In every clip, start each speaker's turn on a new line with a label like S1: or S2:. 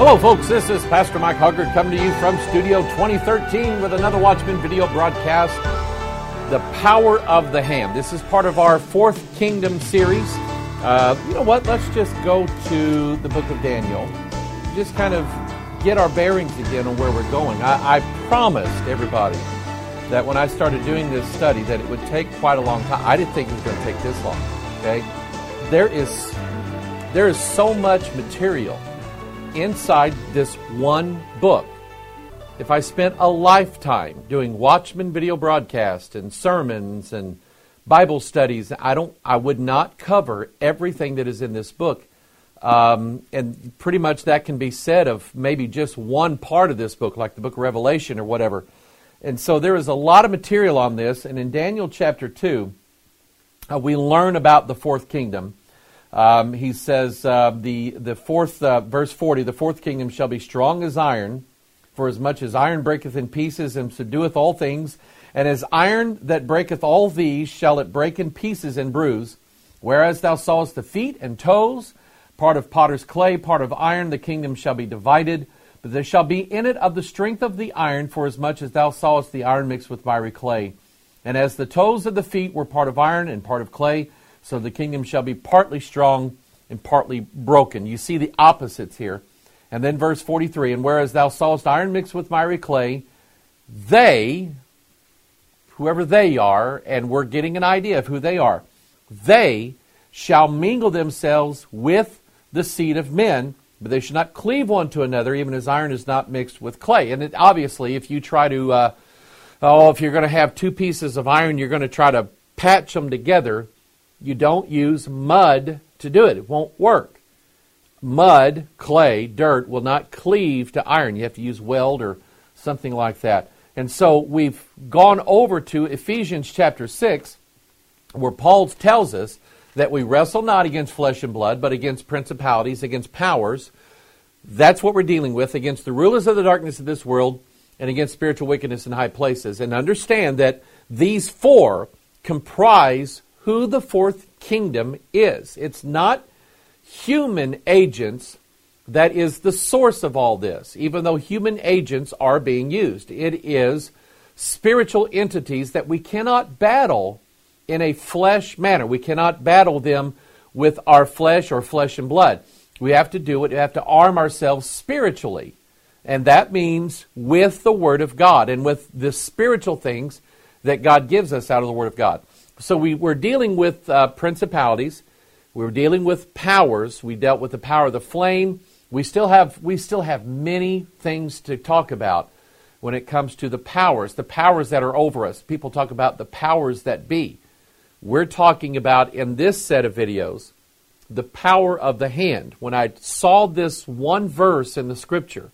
S1: Hello, folks. This is Pastor Mike Huggard coming to you from Studio 2013 with another Watchman video broadcast, The Power of the Hand. This is part of our Fourth Kingdom series. You know what? Let's just go to the book of Daniel. Just kind of get our bearings again on where we're going. I promised everybody that when I started doing this study that it would take quite a long time. I didn't think it was going to take this long. Okay? There is so much material inside this one book. If I spent a lifetime doing Watchman video broadcasts and sermons and Bible studies, I would not cover everything that is in this book. And pretty much that can be said of maybe just one part of this book, like the book of Revelation or whatever. And so there is a lot of material on this. And in Daniel chapter 2, we learn about the fourth kingdom. He says, the fourth, verse 40, the fourth kingdom shall be strong as iron, for as much as iron breaketh in pieces and subdueth all things, and as iron that breaketh all these shall it break in pieces and bruise. Whereas thou sawest the feet and toes, part of potter's clay, part of iron, the kingdom shall be divided, but there shall be in it of the strength of the iron, for as much as thou sawest the iron mixed with miry clay. And as the toes of the feet were part of iron and part of clay, so the kingdom shall be partly strong and partly broken. You see the opposites here. And then verse 43, and whereas thou sawest iron mixed with miry clay, they, whoever they are, and we're getting an idea of who they are, they shall mingle themselves with the seed of men, but they shall not cleave one to another, even as iron is not mixed with clay. And obviously, if you try to, if you're going to have two pieces of iron, you're going to try to patch them together. You don't use mud to do it. It won't work. Mud, clay, dirt will not cleave to iron. You have to use weld or something like that. And so we've gone over to Ephesians chapter 6, where Paul tells us that we wrestle not against flesh and blood, but against principalities, against powers. That's what we're dealing with, against the rulers of the darkness of this world, and against spiritual wickedness in high places. And understand that these four comprise who the fourth kingdom is. It's not human agents that is the source of all this, even though human agents are being used. It is spiritual entities that we cannot battle in a flesh manner. We cannot battle them with our flesh or flesh and blood. We have to do it. We have to arm ourselves spiritually. And that means with the Word of God and with the spiritual things that God gives us out of the Word of God. So we're dealing with principalities. We're dealing with powers. We dealt with the power of the flame. We still have many things to talk about when it comes to the powers that are over us. People talk about the powers that be. We're talking about, in this set of videos, the power of the hand. When I saw this one verse in the Scripture,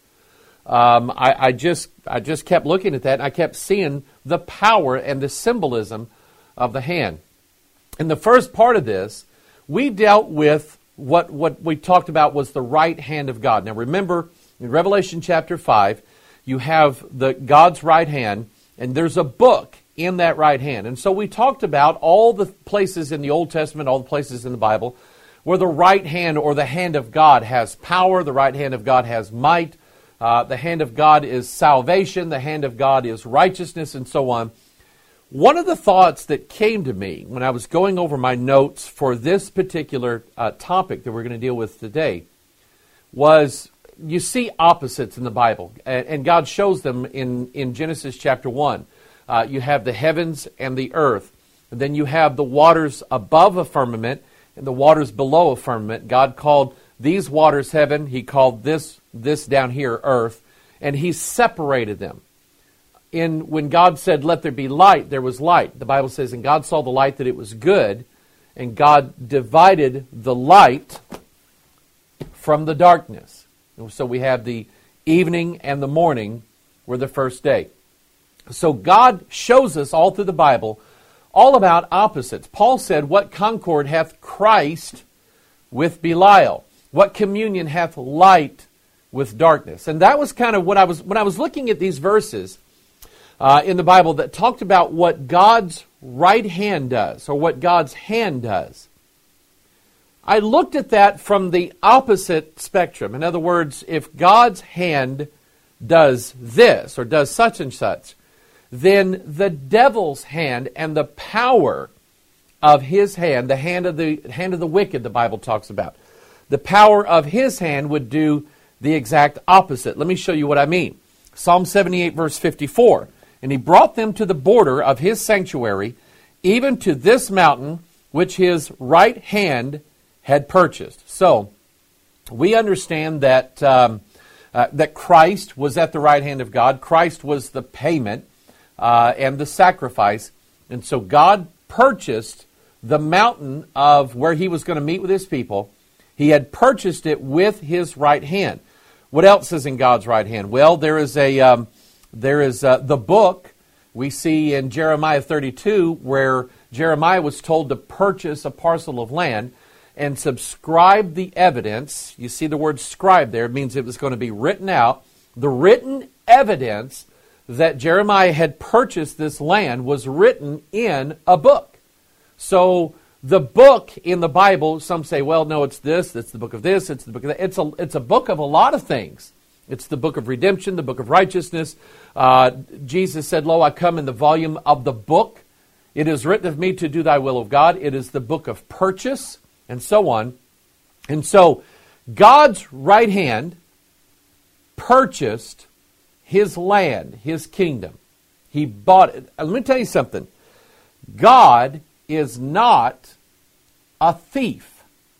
S1: I just kept looking at that, and I kept seeing the power and the symbolism of the hand. In the first part of this, we dealt with what we talked about was the right hand of God. Now remember, in Revelation chapter 5, you have God's right hand, and there's a book in that right hand. And so we talked about all the places in the Old Testament, all the places in the Bible, where the right hand or the hand of God has power, the right hand of God has might, the hand of God is salvation, the hand of God is righteousness, and so on. One of the thoughts that came to me when I was going over my notes for this particular topic that we're going to deal with today was, you see opposites in the Bible, and God shows them in Genesis chapter 1. You have the heavens and the earth, and then you have the waters above a firmament and the waters below a firmament. God called these waters heaven, He called this down here earth, and He separated them. When God said, let there be light, there was light. The Bible says, and God saw the light that it was good, and God divided the light from the darkness. And so we have the evening and the morning were the first day. So God shows us all through the Bible all about opposites. Paul said, what concord hath Christ with Belial? What communion hath light with darkness? And that was kind of when I was looking at these verses in the Bible that talked about what God's right hand does, or what God's hand does. I looked at that from the opposite spectrum. In other words, if God's hand does this or does such and such, then the devil's hand and the power of his hand, the hand of the wicked, the Bible talks about, the power of his hand would do the exact opposite. Let me show you what I mean. Psalm 78, verse 54. And he brought them to the border of his sanctuary, even to this mountain which his right hand had purchased. So, we understand that that Christ was at the right hand of God. Christ was the payment and the sacrifice. And so God purchased the mountain of where he was going to meet with his people. He had purchased it with his right hand. What else is in God's right hand? Well, there is the book we see in Jeremiah 32 where Jeremiah was told to purchase a parcel of land and subscribe the evidence. You see the word scribe there. It means it was going to be written out. The written evidence that Jeremiah had purchased this land was written in a book. So the book in the Bible, some say, well, no, it's this, it's the book of this, it's the book of that. It's a book of a lot of things. It's the book of redemption, the book of righteousness. Jesus said, lo, I come in the volume of the book. It is written of me to do thy will, of God. It is the book of purchase, and so on. And so God's right hand purchased his land, his kingdom. He bought it. Let me tell you something. God is not a thief.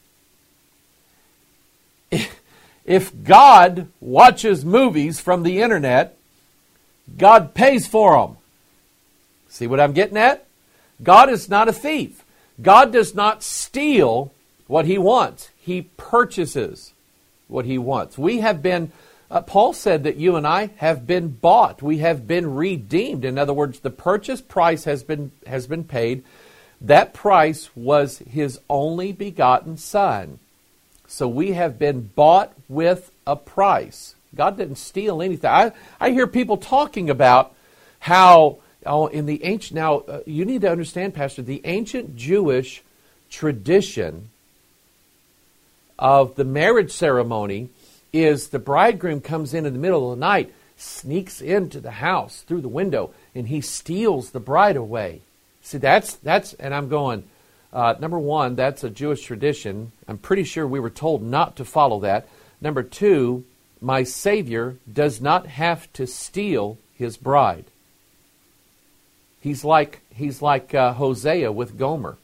S1: If God watches movies from the internet, God pays for them. See what I'm getting at? God is not a thief. God does not steal what he wants. He purchases what he wants. We have been, Paul said that you and I have been bought. We have been redeemed. In other words, the purchase price has been paid. That price was his only begotten Son. So we have been bought with a price. God didn't steal anything. I hear people talking about how, in the ancient, now you need to understand, Pastor, the ancient Jewish tradition of the marriage ceremony is the bridegroom comes in the middle of the night, sneaks into the house through the window, and he steals the bride away. See, that's, and I'm going, number one, that's a Jewish tradition. I'm pretty sure we were told not to follow that. Number two, my Savior does not have to steal his bride. He's like Hosea with Gomer.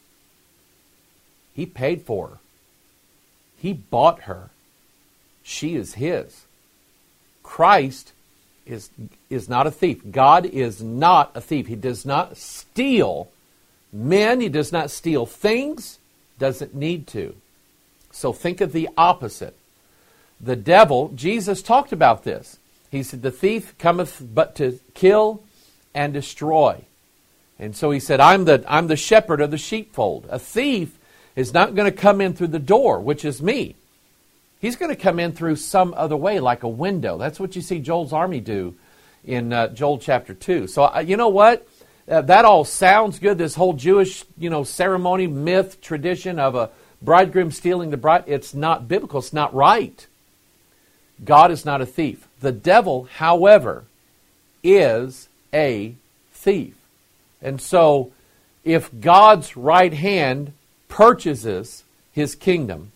S1: He paid for her. He bought her. She is his. Christ is not a thief. God is not a thief. He does not steal men. He does not steal things. Doesn't need to. So think of the opposite. The devil, Jesus talked about this. He said, the thief cometh but to kill and destroy. And so he said, I'm the shepherd of the sheepfold. A thief is not going to come in through the door, which is me. He's going to come in through some other way, like a window. That's what you see Joel's army do in Joel chapter 2. So you know what? That all sounds good, this whole Jewish ceremony, myth, tradition of a bridegroom stealing the bride. It's not biblical. It's not right. God is not a thief. The devil, however, is a thief. And so, if God's right hand purchases his kingdom,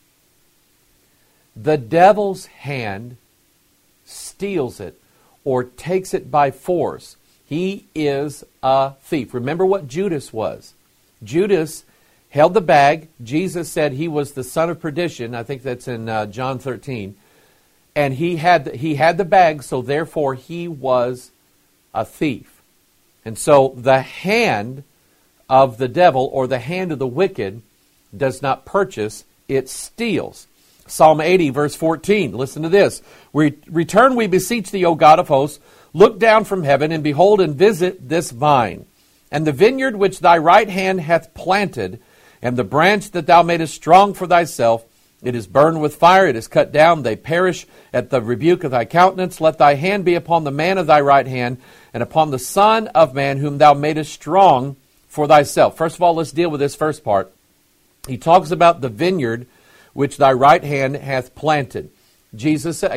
S1: the devil's hand steals it or takes it by force. He is a thief. Remember what Judas was. Judas held the bag. Jesus said he was the son of perdition. I think that's in John 13. And he had the bag, so therefore he was a thief. And so the hand of the devil or the hand of the wicked does not purchase, it steals. Psalm 80, verse 14. Listen to this. Return, we beseech thee, O God of hosts. Look down from heaven, and behold, and visit this vine, and the vineyard which thy right hand hath planted, and the branch that thou madest strong for thyself. It is burned with fire, it is cut down, they perish at the rebuke of thy countenance. Let thy hand be upon the man of thy right hand, and upon the Son of Man, whom thou madest strong for thyself. First of all, let's deal with this first part. He talks about the vineyard which thy right hand hath planted. Jesus said,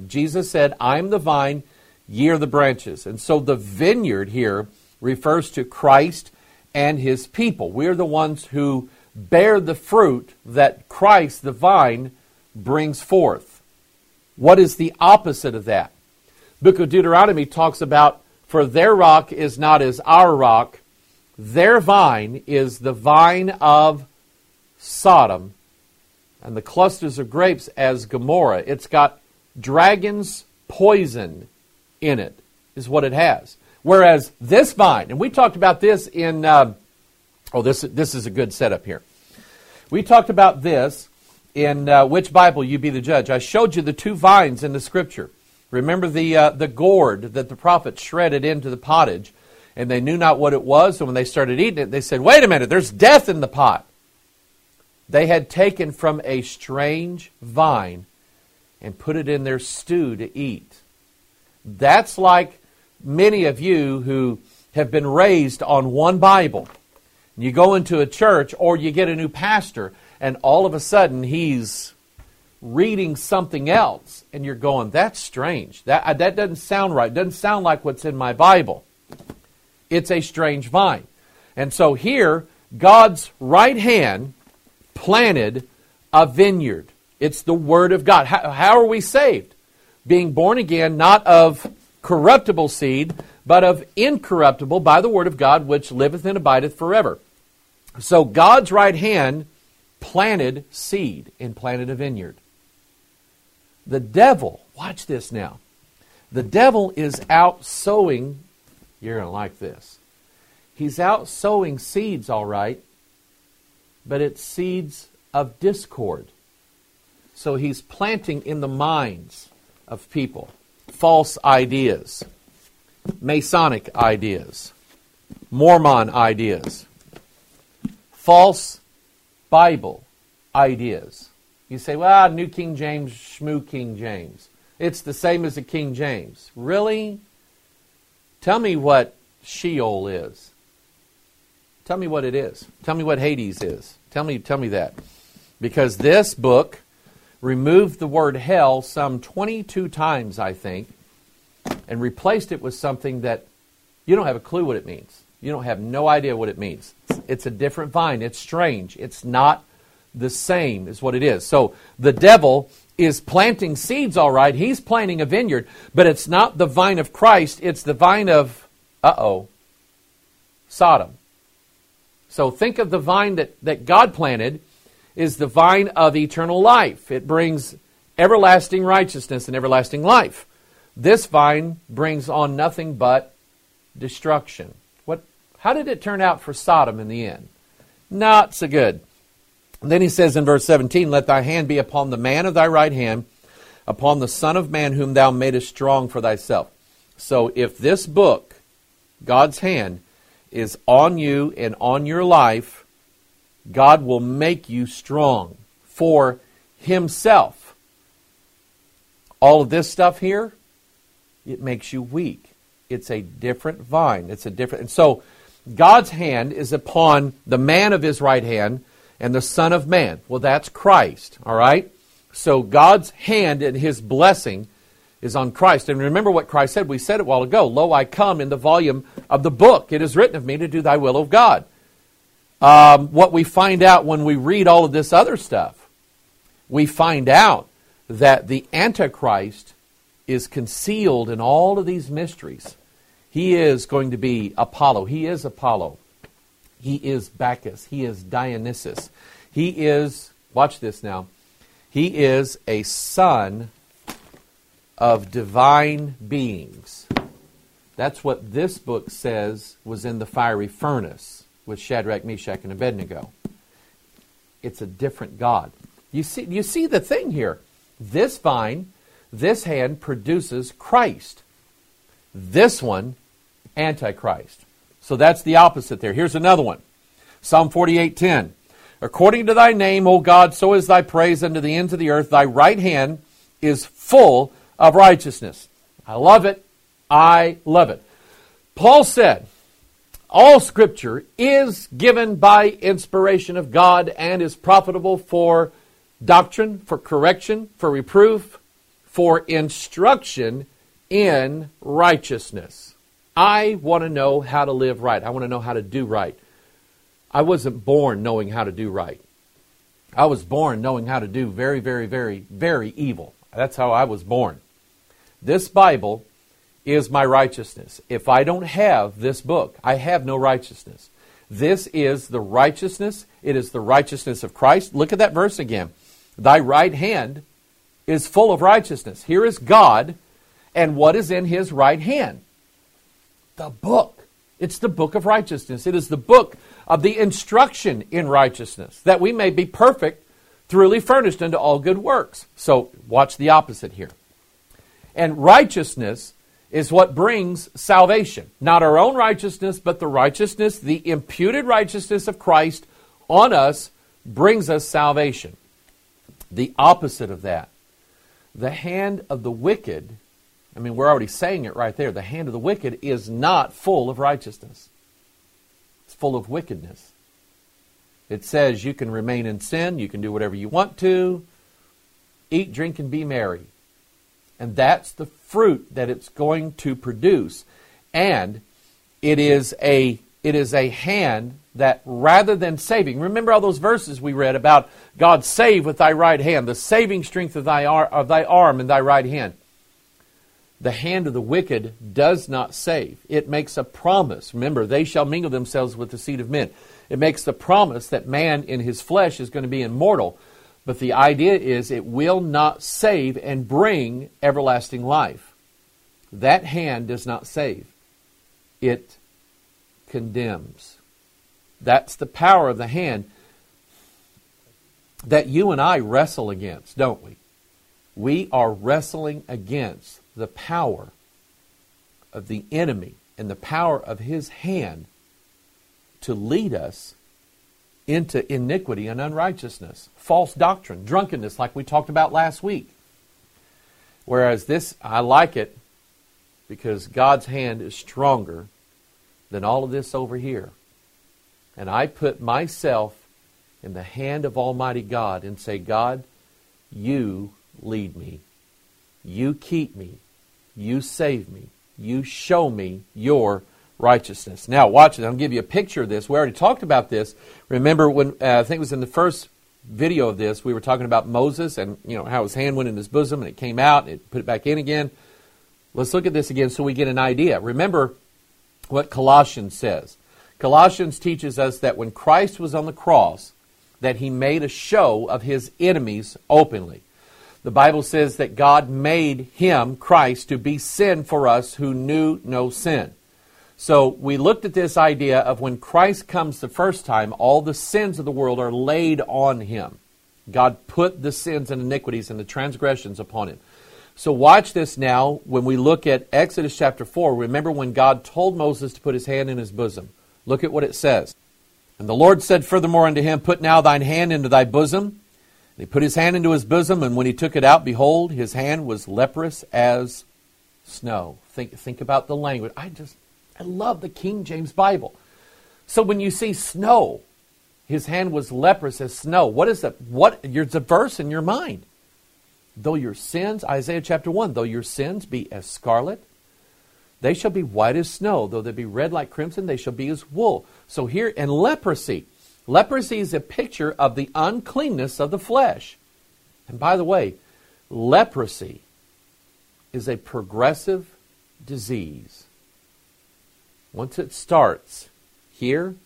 S1: I am the vine, ye are the branches. And so the vineyard here refers to Christ and his people. We are the ones who bear the fruit that Christ, the vine, brings forth. What is the opposite of that? Book of Deuteronomy talks about, for their rock is not as our rock. Their vine is the vine of Sodom, and the clusters of grapes as Gomorrah. It's got dragon's poison in it, is what it has. Whereas this vine, and we talked about this in, this is a good setup here. We talked about this in Which Bible You Be the Judge. I showed you the two vines in the Scripture. Remember the gourd that the prophet shredded into the pottage, and they knew not what it was, and when they started eating it, they said, wait a minute, there's death in the pot. They had taken from a strange vine and put it in their stew to eat. That's like many of you who have been raised on one Bible. You go into a church or you get a new pastor, and all of a sudden he's reading something else, and you're going, that's strange. That doesn't sound right. It doesn't sound like what's in my Bible. It's a strange vine. And so here, God's right hand planted a vineyard. It's the Word of God. How are we saved? Being born again, not of corruptible seed, but of incorruptible by the Word of God, which liveth and abideth forever. So God's right hand planted seed and planted a vineyard. The devil, watch this now. The devil is out sowing, you're going to like this. He's out sowing seeds, all right, but it's seeds of discord. So he's planting in the minds of people false ideas, Masonic ideas, Mormon ideas, false Bible ideas. You say, well, New King James, Shmoo King James. It's the same as the King James. Really? Tell me what Sheol is. Tell me what it is. Tell me what Hades is. Tell me that. Because this book removed the word hell some 22 times, I think, and replaced it with something that you don't have a clue what it means. You don't have no idea what it means. It's a different vine. It's strange. It's not the same is what it is. So the devil is planting seeds, all right. He's planting a vineyard, but it's not the vine of Christ. It's the vine of, Sodom. So think of the vine that God planted is the vine of eternal life. It brings everlasting righteousness and everlasting life. This vine brings on nothing but destruction. How did it turn out for Sodom in the end? Not so good. And then he says in verse 17, let thy hand be upon the man of thy right hand, upon the Son of Man whom thou madest strong for thyself. So if this book, God's hand, is on you and on your life, God will make you strong for himself. All of this stuff here, it makes you weak. It's a different vine. And so God's hand is upon the man of his right hand and the Son of Man. Well, that's Christ, all right? So God's hand and his blessing is on Christ. And remember what Christ said. We said it a while ago. Lo, I come in the volume of the book. It is written of me to do thy will, O God. What we find out when we read all of this other stuff, we find out that the Antichrist is concealed in all of these mysteries. He is going to be Apollo. He is Apollo. He is Bacchus. He is Dionysus. He is, watch this now, he is a son of divine beings. That's what this book says was in the fiery furnace with Shadrach, Meshach, and Abednego. It's a different God. You see the thing here. This vine, this hand produces Christ. This one, Antichrist. So that's the opposite there. Here's another one. Psalm 48:10. According to thy name, O God, so is thy praise unto the ends of the earth. Thy right hand is full of righteousness. I love it. I love it. Paul said, All Scripture is given by inspiration of God and is profitable for doctrine, for correction, for reproof, for instruction in righteousness. I want to know how to live right. I want to know how to do right. I wasn't born knowing how to do right. I was born knowing how to do very, very, very, very evil. That's how I was born. This Bible is my righteousness. If I don't have this book, I have no righteousness. This is the righteousness. It is the righteousness of Christ. Look at that verse again. Thy right hand is full of righteousness. Here is God, and what is in His right hand? The book. It's the book of righteousness. It is the book of the instruction in righteousness, that we may be perfect, thoroughly furnished unto all good works. So watch the opposite here. And righteousness is what brings salvation. Not our own righteousness, but the righteousness, the imputed righteousness of Christ on us brings us salvation. The opposite of that, the hand of the wicked, I mean, we're already saying it right there. The hand of the wicked is not full of righteousness. It's full of wickedness. It says you can remain in sin, you can do whatever you want to, eat, drink, and be merry. And that's the fruit that it's going to produce. And it is a hand that rather than saving, remember all those verses we read about God save with thy right hand, the saving strength of thy arm and thy right hand. The hand of the wicked does not save. It makes a promise. Remember, they shall mingle themselves with the seed of men. It makes the promise that man in his flesh is going to be immortal. But the idea is it will not save and bring everlasting life. That hand does not save. It condemns. That's the power of the hand that you and I wrestle against, don't we? We are wrestling against the power of the enemy and the power of his hand to lead us into iniquity and unrighteousness, false doctrine, drunkenness, like we talked about last week. Whereas this, I like it because God's hand is stronger than all of this over here. And I put myself in the hand of Almighty God and say, God, you lead me. You keep me. You save me. You show me your righteousness. Now, watch it. I'll give you a picture of this. We already talked about this. Remember when, I think it was in the first video of this, we were talking about Moses and, how his hand went in his bosom and it came out and it put it back in again. Let's look at this again so we get an idea. Remember what Colossians says. Colossians teaches us that when Christ was on the cross, that He made a show of His enemies openly. The Bible says that God made Him, Christ, to be sin for us who knew no sin. So we looked at this idea of when Christ comes the first time, all the sins of the world are laid on Him. God put the sins and iniquities and the transgressions upon Him. So watch this now when we look at Exodus chapter 4. Remember when God told Moses to put his hand in his bosom. Look at what it says. And the Lord said furthermore unto him, Put now thine hand into thy bosom. And he put his hand into his bosom, and when he took it out, behold, his hand was leprous as snow. Think about the language. I love the King James Bible. So when you see snow, his hand was leprous as snow. What is that? There's a verse in your mind. Though your sins, Isaiah chapter 1, though your sins be as scarlet, they shall be white as snow. Though they be red like crimson, they shall be as wool. So here, and leprosy. Leprosy is a picture of the uncleanness of the flesh. And by the way, leprosy is a progressive disease. Once it starts here,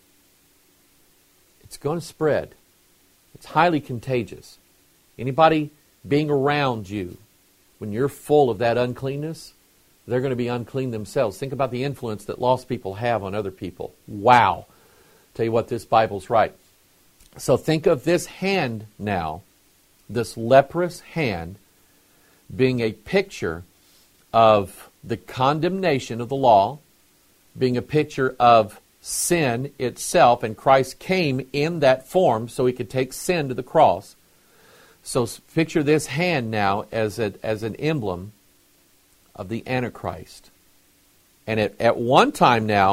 S1: it's going to spread. It's highly contagious. Anybody being around you, when you're full of that uncleanness, they're going to be unclean themselves. Think about the influence that lost people have on other people. Wow. Tell you what, this Bible's right. So think of this hand now, this leprous hand, being a picture of the condemnation of the law, being a picture of sin itself, and Christ came in that form so He could take sin to the cross. So picture this hand now as an emblem of the Antichrist. And at one time now,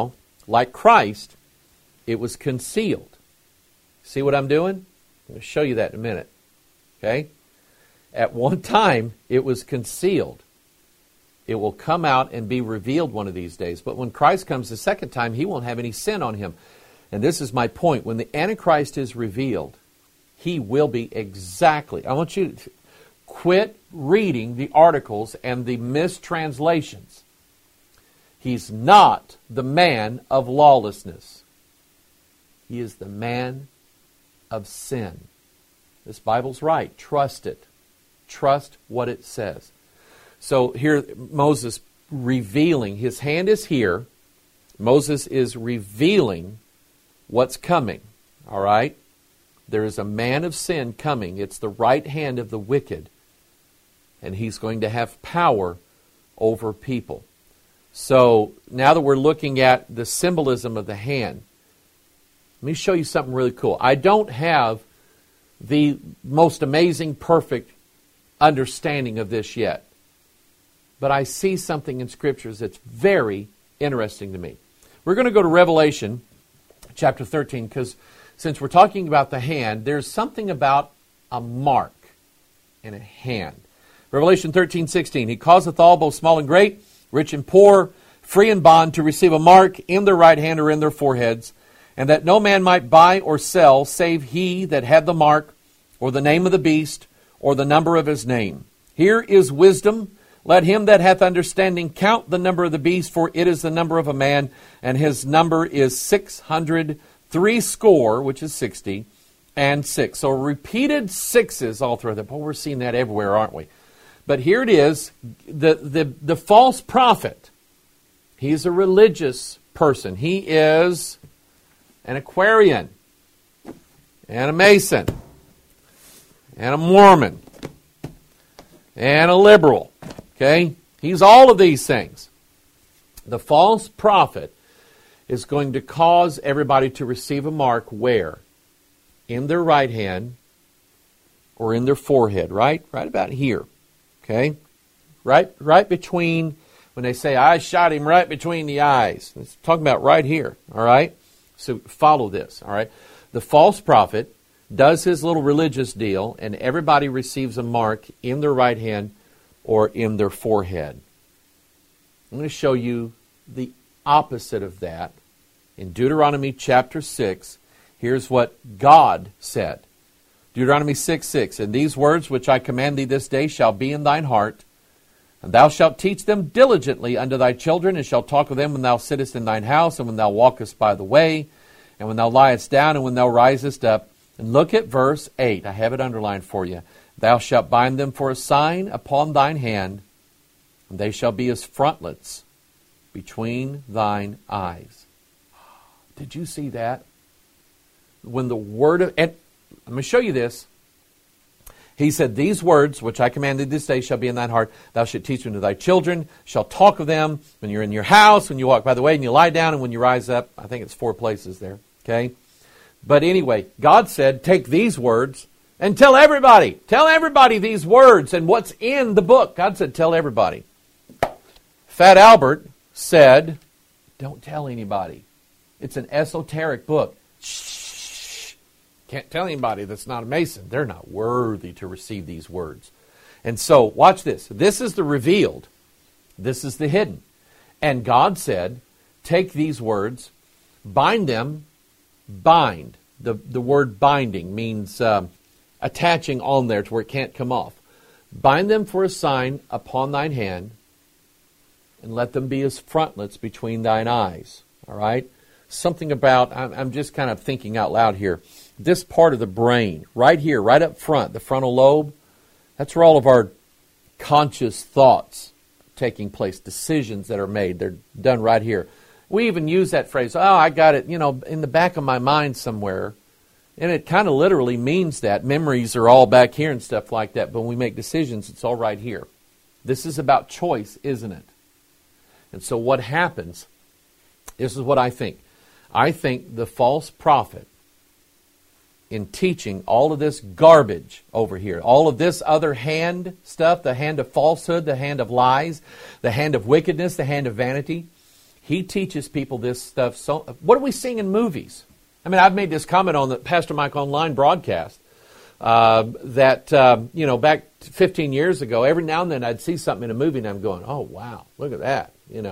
S1: like Christ, it was concealed. See what I'm doing? I'm going to show you that in a minute. Okay? At one time, it was concealed. It will come out and be revealed one of these days. But when Christ comes the second time, He won't have any sin on Him. And this is my point. When the Antichrist is revealed, he will be exactly... I want you to quit reading the articles and the mistranslations. He's not the man of lawlessness. He is the man of sin. This Bible's right. Trust it. Trust what it says. So here Moses revealing, his hand is here. Moses is revealing what's coming. All right? There is a man of sin coming. It's the right hand of the wicked. And he's going to have power over people. So now that we're looking at the symbolism of the hand, let me show you something really cool. I don't have the most amazing, perfect understanding of this yet. But I see something in Scriptures that's very interesting to me. We're going to go to Revelation chapter 13 because since we're talking about the hand, there's something about a mark in a hand. Revelation 13:16, He causeth all, both small and great, rich and poor, free and bond, to receive a mark in their right hand or in their foreheads, and that no man might buy or sell, save he that had the mark, or the name of the beast, or the number of his name. Here is wisdom. Let him that hath understanding count the number of the beast, for it is the number of a man, and his number is 660, which is 60, and 6. So repeated sixes all through that. Boy, we're seeing that everywhere, aren't we? But here it is, the false prophet. He's a religious person. He is an Aquarian, and a Mason, and a Mormon, and a liberal. Okay? He's all of these things. The false prophet is going to cause everybody to receive a mark where? In their right hand or in their forehead, right? Right about here. Okay? Right between, when they say, I shot him right between the eyes. It's talking about right here. All right? So follow this. All right? The false prophet does his little religious deal, and everybody receives a mark in their right hand or in their forehead. I'm going to show you the opposite of that. In Deuteronomy chapter 6, here's what God said. Deuteronomy 6:6, And these words which I command thee this day shall be in thine heart, and thou shalt teach them diligently unto thy children, and shalt talk of them when thou sittest in thine house, and when thou walkest by the way, and when thou liest down, and when thou risest up. And look at verse 8. I have it underlined for you. Thou shalt bind them for a sign upon thine hand, and they shall be as frontlets between thine eyes. Did you see that? When the word of... And I'm going to show you this. He said, These words, which I commanded this day, shall be in thine heart. Thou shalt teach them to thy children, shall talk of them when you're in your house, when you walk by the way, and you lie down, and when you rise up. I think it's 4 places there. Okay? But anyway, God said, take these words and tell everybody. Tell everybody these words and what's in the book. God said, tell everybody. Fat Albert said, don't tell anybody. It's an esoteric book. Shh. Can't tell anybody that's not a Mason. They're not worthy to receive these words. And so, watch this. This is the revealed. This is the hidden. And God said, take these words, bind them, bind. The word binding means attaching on there to where it can't come off. Bind them for a sign upon thine hand, and let them be as frontlets between thine eyes. All right? Something about, I'm just kind of thinking out loud here. This part of the brain, right here, right up front, the frontal lobe, that's where all of our conscious thoughts taking place, decisions that are made. They're done right here. We even use that phrase, I got it, in the back of my mind somewhere. And it kind of literally means that. Memories are all back here and stuff like that. But when we make decisions, it's all right here. This is about choice, isn't it? And so what happens, this is what I think. I think the false prophet, in teaching all of this garbage over here, all of this other hand stuff, the hand of falsehood, the hand of lies, the hand of wickedness, the hand of vanity, He teaches people this stuff. So, what do we sing in movies? I mean, I've made this comment on the Pastor Mike Online broadcast that, back 15 years ago, every now and then I'd see something in a movie and I'm going, oh, wow, look at that,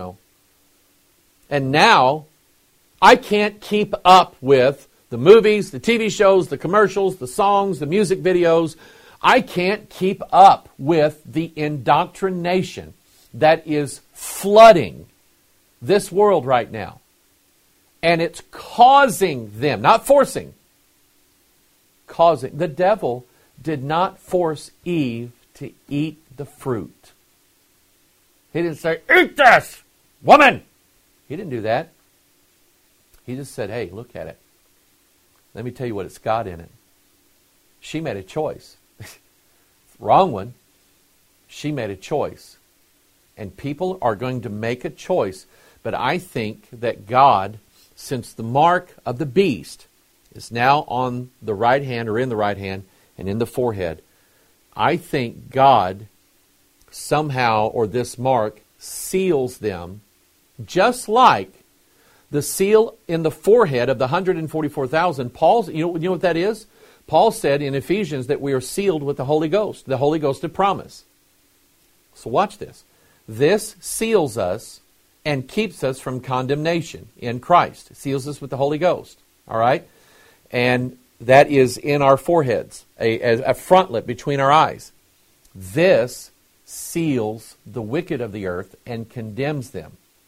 S1: And now I can't keep up with the movies, the TV shows, the commercials, the songs, the music videos. I can't keep up with the indoctrination that is flooding this world right now. And it's causing them, not forcing, causing. The devil did not force Eve to eat the fruit. He didn't say, eat this, woman. He didn't do that. He just said, hey, look at it. Let me tell you what it's got in it. She made a choice. Wrong one. She made a choice. And people are going to make a choice. But I think that God, since the mark of the beast is now on the right hand or in the right hand and in the forehead, I think God somehow, or this mark, seals them just like the seal in the forehead of the 144,000. Paul's, you know what that is? Paul said in Ephesians that we are sealed with the Holy Ghost of promise. So watch this. This seals us and keeps us from condemnation in Christ. It seals us with the Holy Ghost. All right? And that is in our foreheads, a frontlet between our eyes. This seals the wicked of the earth and condemns them.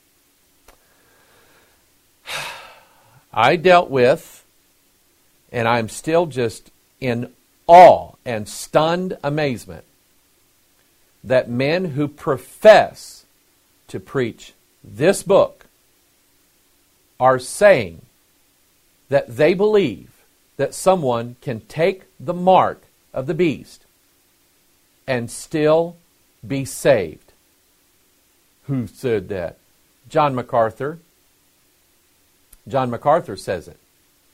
S1: I dealt with, and I'm still just in awe and stunned amazement, that men who profess to preach this book are saying that they believe that someone can take the mark of the beast and still be saved. Who said that? John MacArthur. John MacArthur says it.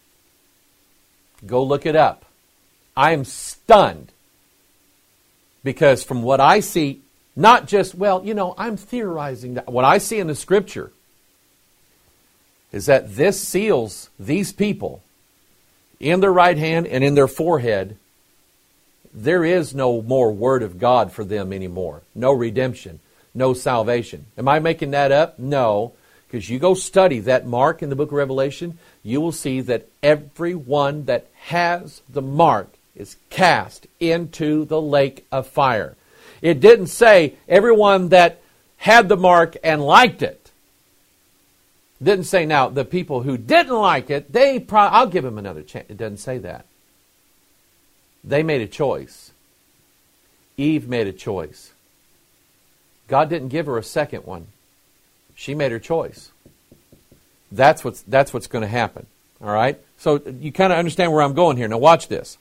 S1: Go look it up. I am stunned because from what I see, not just, I'm theorizing that. What I see in the Scripture is that this seals these people in their right hand and in their forehead. There is no more Word of God for them anymore. No redemption. No salvation. Am I making that up? No. Because you go study that mark in the book of Revelation, you will see that everyone that has the mark is cast into the lake of fire. It didn't say everyone that had the mark and liked it. It didn't say, now, the people who didn't like it, I'll give them another chance. It doesn't say that. They made a choice. Eve made a choice. God didn't give her a second one. She made her choice. That's what's going to happen. All right? So you kind of understand where I'm going here. Now watch this.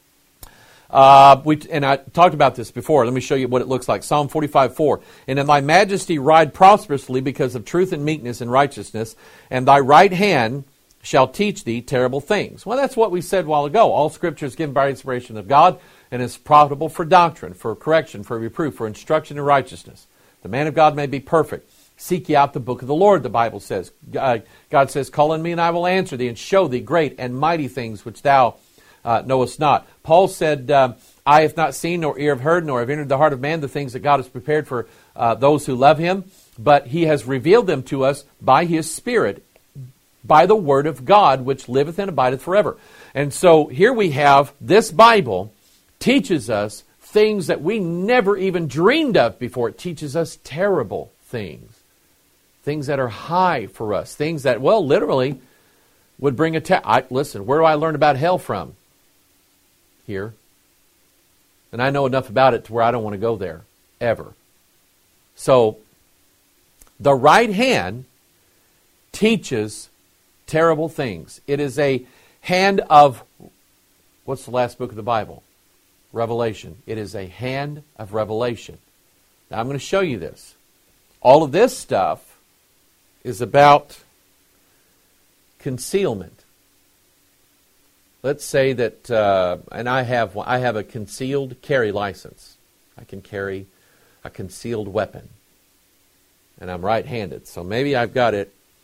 S1: And I talked about this before. Let me show you what it looks like. Psalm 45:4. And in thy majesty ride prosperously because of truth and meekness and righteousness, and thy right hand shall teach thee terrible things. Well, that's what we said a while ago. All Scripture is given by inspiration of God and is profitable for doctrine, for correction, for reproof, for instruction in righteousness. The man of God may be perfect. Seek ye out the book of the Lord, the Bible says. God says, call on me and I will answer thee and show thee great and mighty things which thou knowest not. Paul said, eye hath not seen, nor ear have heard, nor have entered the heart of man the things that God has prepared for those who love him. But he has revealed them to us by his Spirit, by the word of God, which liveth and abideth forever. And so here we have this Bible teaches us things that we never even dreamed of before. It teaches us terrible things. Things that are high for us. Things that, literally would bring listen, where do I learn about hell from? Here. And I know enough about it to where I don't want to go there, ever. So, the right hand teaches terrible things. It is a hand of, what's the last book of the Bible? Revelation. It is a hand of revelation. Now I'm going to show you this. All of this stuff is about concealment. Let's say that, and I have a concealed carry license. I can carry a concealed weapon. And I'm right-handed. So maybe I've got it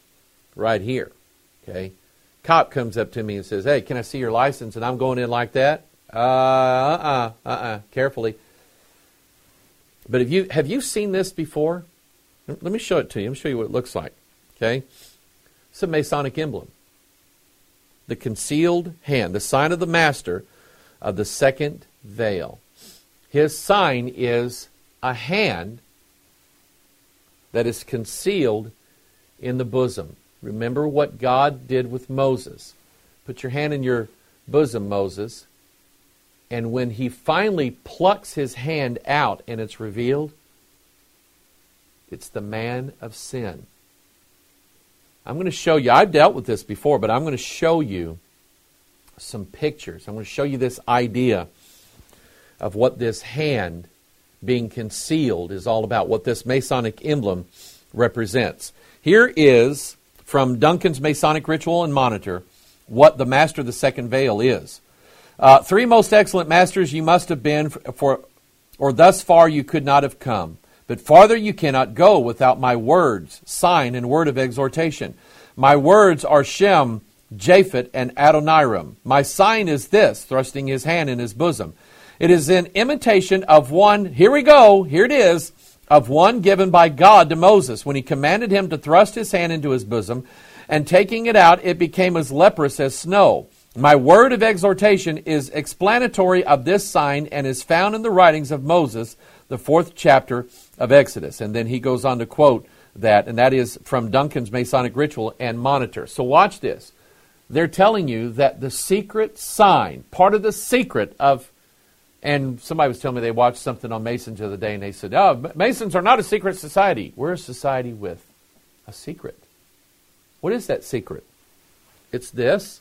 S1: right here. Okay? Cop comes up to me and says, hey, can I see your license? And I'm going in like that. Carefully. But have you seen this before? Let me show it to you. Let me show you what it looks like. Okay? It's a Masonic emblem. The concealed hand, the sign of the master of the second veil. His sign is a hand that is concealed in the bosom. Remember what God did with Moses. Put your hand in your bosom, Moses. And when he finally plucks his hand out and it's revealed, it's the man of sin. I'm going to show you, I've dealt with this before, but I'm going to show you some pictures. I'm going to show you this idea of what this hand being concealed is all about, what this Masonic emblem represents. Here is, from Duncan's Masonic Ritual and Monitor, what the Master of the Second Veil is. 3 most excellent masters you must have been, or thus far you could not have come. But farther you cannot go without my words, sign, and word of exhortation. My words are Shem, Japhet, and Adoniram. My sign is this, thrusting his hand in his bosom. It is in imitation of one, here we go, here it is, of one given by God to Moses, when he commanded him to thrust his hand into his bosom, and taking it out, it became as leprous as snow. My word of exhortation is explanatory of this sign and is found in the writings of Moses, the 4th chapter of Exodus. And then he goes on to quote that, and that is from Duncan's Masonic Ritual and Monitor. So watch this. They're telling you that the secret sign, part of the secret of, and somebody was telling me they watched something on Masons the other day, and they said, oh, Masons are not a secret society. We're a society with a secret. What is that secret? It's this.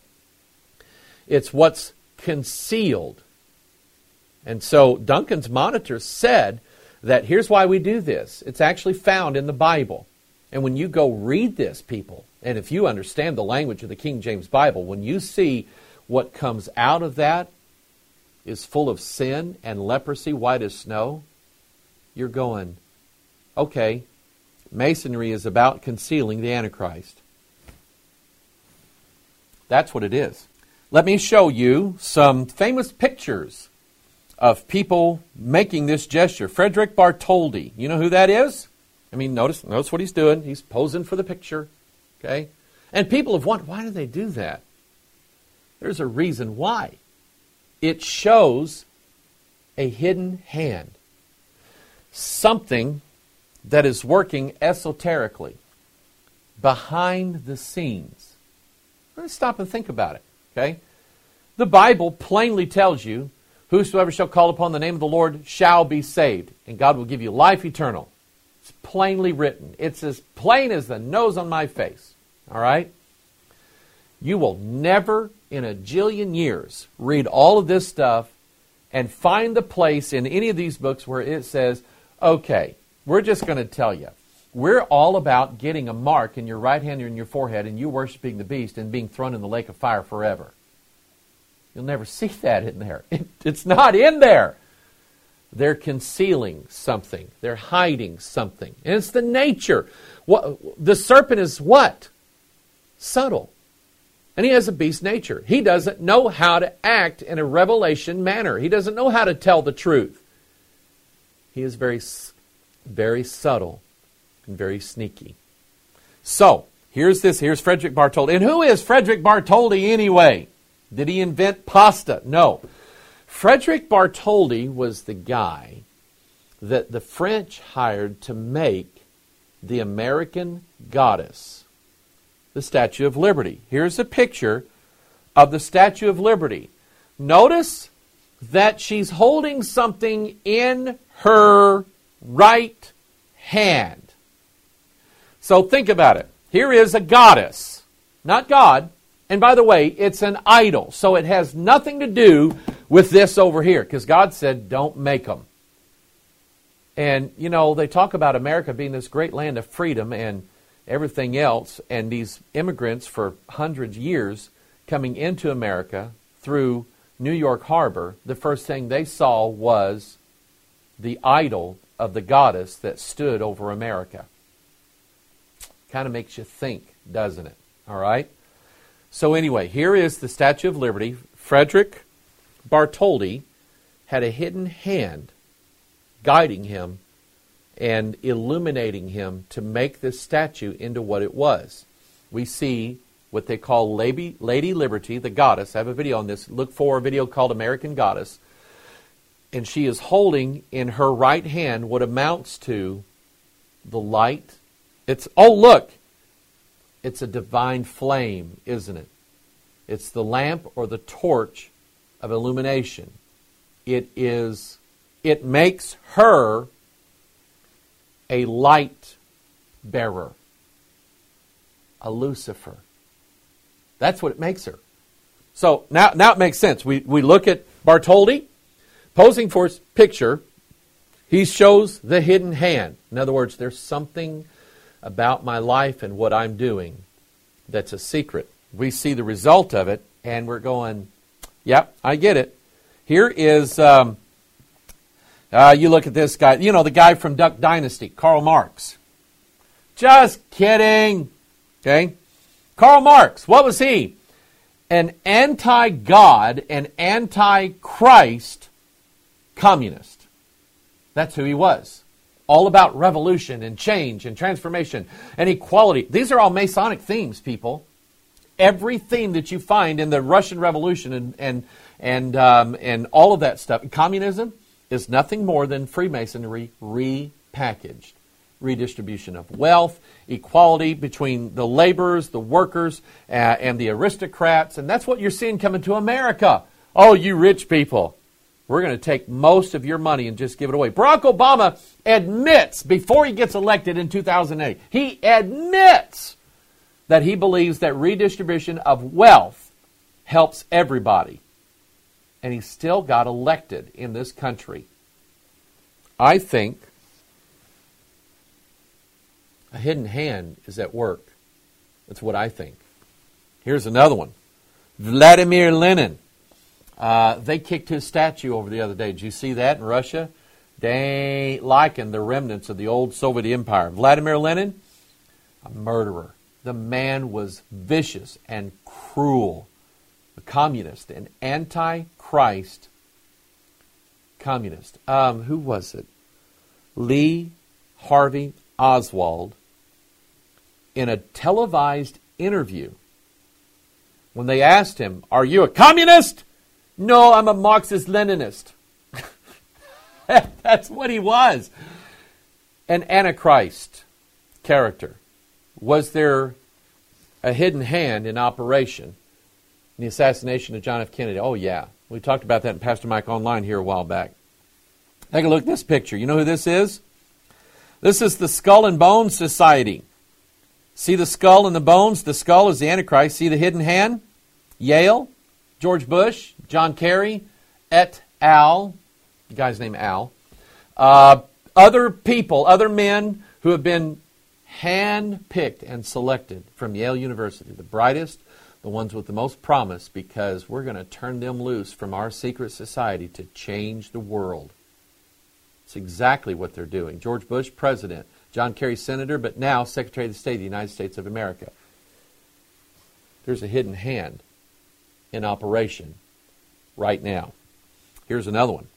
S1: It's what's concealed. And so Duncan's Monitor said that here's why we do this. It's actually found in the Bible. And when you go read this, people, and if you understand the language of the King James Bible, when you see what comes out of that is full of sin and leprosy, white as snow, you're going, okay, Masonry is about concealing the Antichrist. That's what it is. Let me show you some famous pictures of people making this gesture. Frederick Bartholdi. You know who that is? I mean, notice what he's doing. He's posing for the picture. Okay? And people have wondered, why do they do that? There's a reason why. It shows a hidden hand. Something that is working esoterically, behind the scenes. Let's stop and think about it. Okay? The Bible plainly tells you, whosoever shall call upon the name of the Lord shall be saved, and God will give you life eternal. It's plainly written. It's as plain as the nose on my face. All right? You will never in a jillion years read all of this stuff and find the place in any of these books where it says, okay, we're just going to tell you. We're all about getting a mark in your right hand or in your forehead and you worshiping the beast and being thrown in the lake of fire forever. You'll never see that in there. It's not in there. They're concealing something. They're hiding something. And it's the nature. The serpent is what? Subtle. And he has a beast nature. He doesn't know how to act in a revelation manner. He doesn't know how to tell the truth. He is very, very subtle and very sneaky. So, here's Frederick Bartholdi. And who is Frederick Bartholdi anyway? Did he invent pasta? No. Frederick Bartholdi was the guy that the French hired to make the American goddess, the Statue of Liberty. Here's a picture of the Statue of Liberty. Notice that she's holding something in her right hand. So think about it. Here is a goddess, not God. And by the way, it's an idol, so it has nothing to do with this over here, because God said, don't make them. And, you know, they talk about America being this great land of freedom and everything else, and these immigrants for hundreds of years coming into America through New York Harbor, the first thing they saw was the idol of the goddess that stood over America. Kind of makes you think. doesn't it? All right? So anyway, here is the Statue of Liberty. Frederick Bartholdi had a hidden hand guiding him and illuminating him to make this statue into what it was. We see what they call Lady Liberty, the goddess. I have a video on this. Look for a video called American Goddess. And she is holding in her right hand what amounts to the light. Look! It's a divine flame, isn't it? It's the lamp or the torch of illumination. It makes her a light bearer, a Lucifer. That's what it makes her. So now it makes sense. We look at Bartholdi posing for his picture. He shows the hidden hand. In other words, there's something about my life and what I'm doing that's a secret. We see the result of it, and we're going, yep, I get it. Here is, you look at this guy, the guy from Duck Dynasty, Karl Marx. Just kidding. Okay? Karl Marx, what was he? An anti-God and anti-Christ communist. That's who he was. All about revolution and change and transformation and equality. These are all Masonic themes, people. Every theme that you find in the Russian Revolution and all of that stuff, communism, is nothing more than Freemasonry repackaged. Redistribution of wealth, equality between the laborers, the workers, and the aristocrats. And that's what you're seeing coming to America. Oh, you rich people. We're going to take most of your money and just give it away. Barack Obama admits, before he gets elected in 2008, he admits that he believes that redistribution of wealth helps everybody. And he still got elected in this country. I think a hidden hand is at work. That's what I think. Here's another one. Vladimir Lenin. They kicked his statue over the other day. Did you see that in Russia? They ain't liking the remnants of the old Soviet Empire. Vladimir Lenin, a murderer. The man was vicious and cruel. A communist, an anti-Christ communist. Who was it? Lee Harvey Oswald, in a televised interview, when they asked him, "Are you a communist?" "No, I'm a Marxist-Leninist." That's what he was. An Antichrist character. Was there a hidden hand in operation in the assassination of John F. Kennedy? Oh, yeah. We talked about that in Pastor Mike Online here a while back. Take a look at this picture. You know who this is? This is the Skull and Bones Society. See the skull and the bones? The skull is the Antichrist. See the hidden hand? Yale, George Bush, John Kerry, et al. The guy's name Al. Other people, other men who have been hand-picked and selected from Yale University, the brightest, the ones with the most promise, because we're going to turn them loose from our secret society to change the world. It's exactly what they're doing. George Bush, president. John Kerry, senator, but now Secretary of the State of the United States of America. There's a hidden hand in operation right now. Here's another one.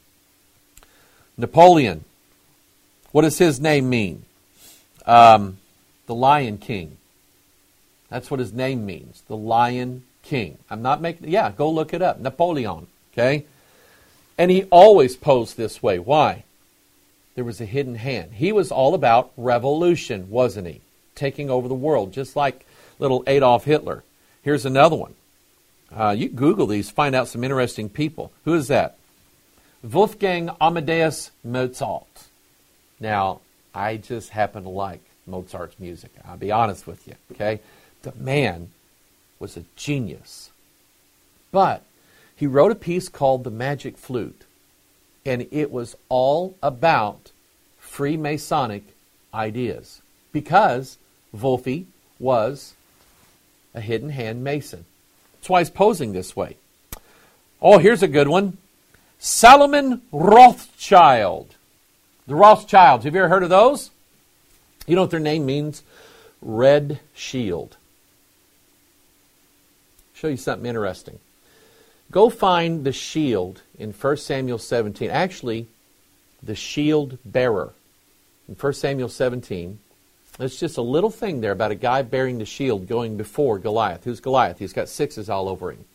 S1: Napoleon. What does his name mean? The Lion King. That's what his name means. The Lion King. I'm not making... Yeah, go look it up. Napoleon. Okay? And he always posed this way. Why? There was a hidden hand. He was all about revolution, wasn't he? Taking over the world, just like little Adolf Hitler. Here's another one. You Google these, find out some interesting people. Who is that? Wolfgang Amadeus Mozart. Now, I just happen to like Mozart's music. I'll be honest with you, okay? The man was a genius. But he wrote a piece called The Magic Flute, and it was all about Freemasonic ideas because Wolfie was a hidden hand Mason. That's why he's posing this way. Oh, here's a good one. Salomon Rothschild. The Rothschilds. Have you ever heard of those? You know what their name means? red shield. Show you something interesting. Go find the shield in 1 Samuel 17. Actually, the shield bearer. In 1 Samuel 17, it's just a little thing there about a guy bearing the shield going before Goliath. Who's Goliath? He's got sixes all over him.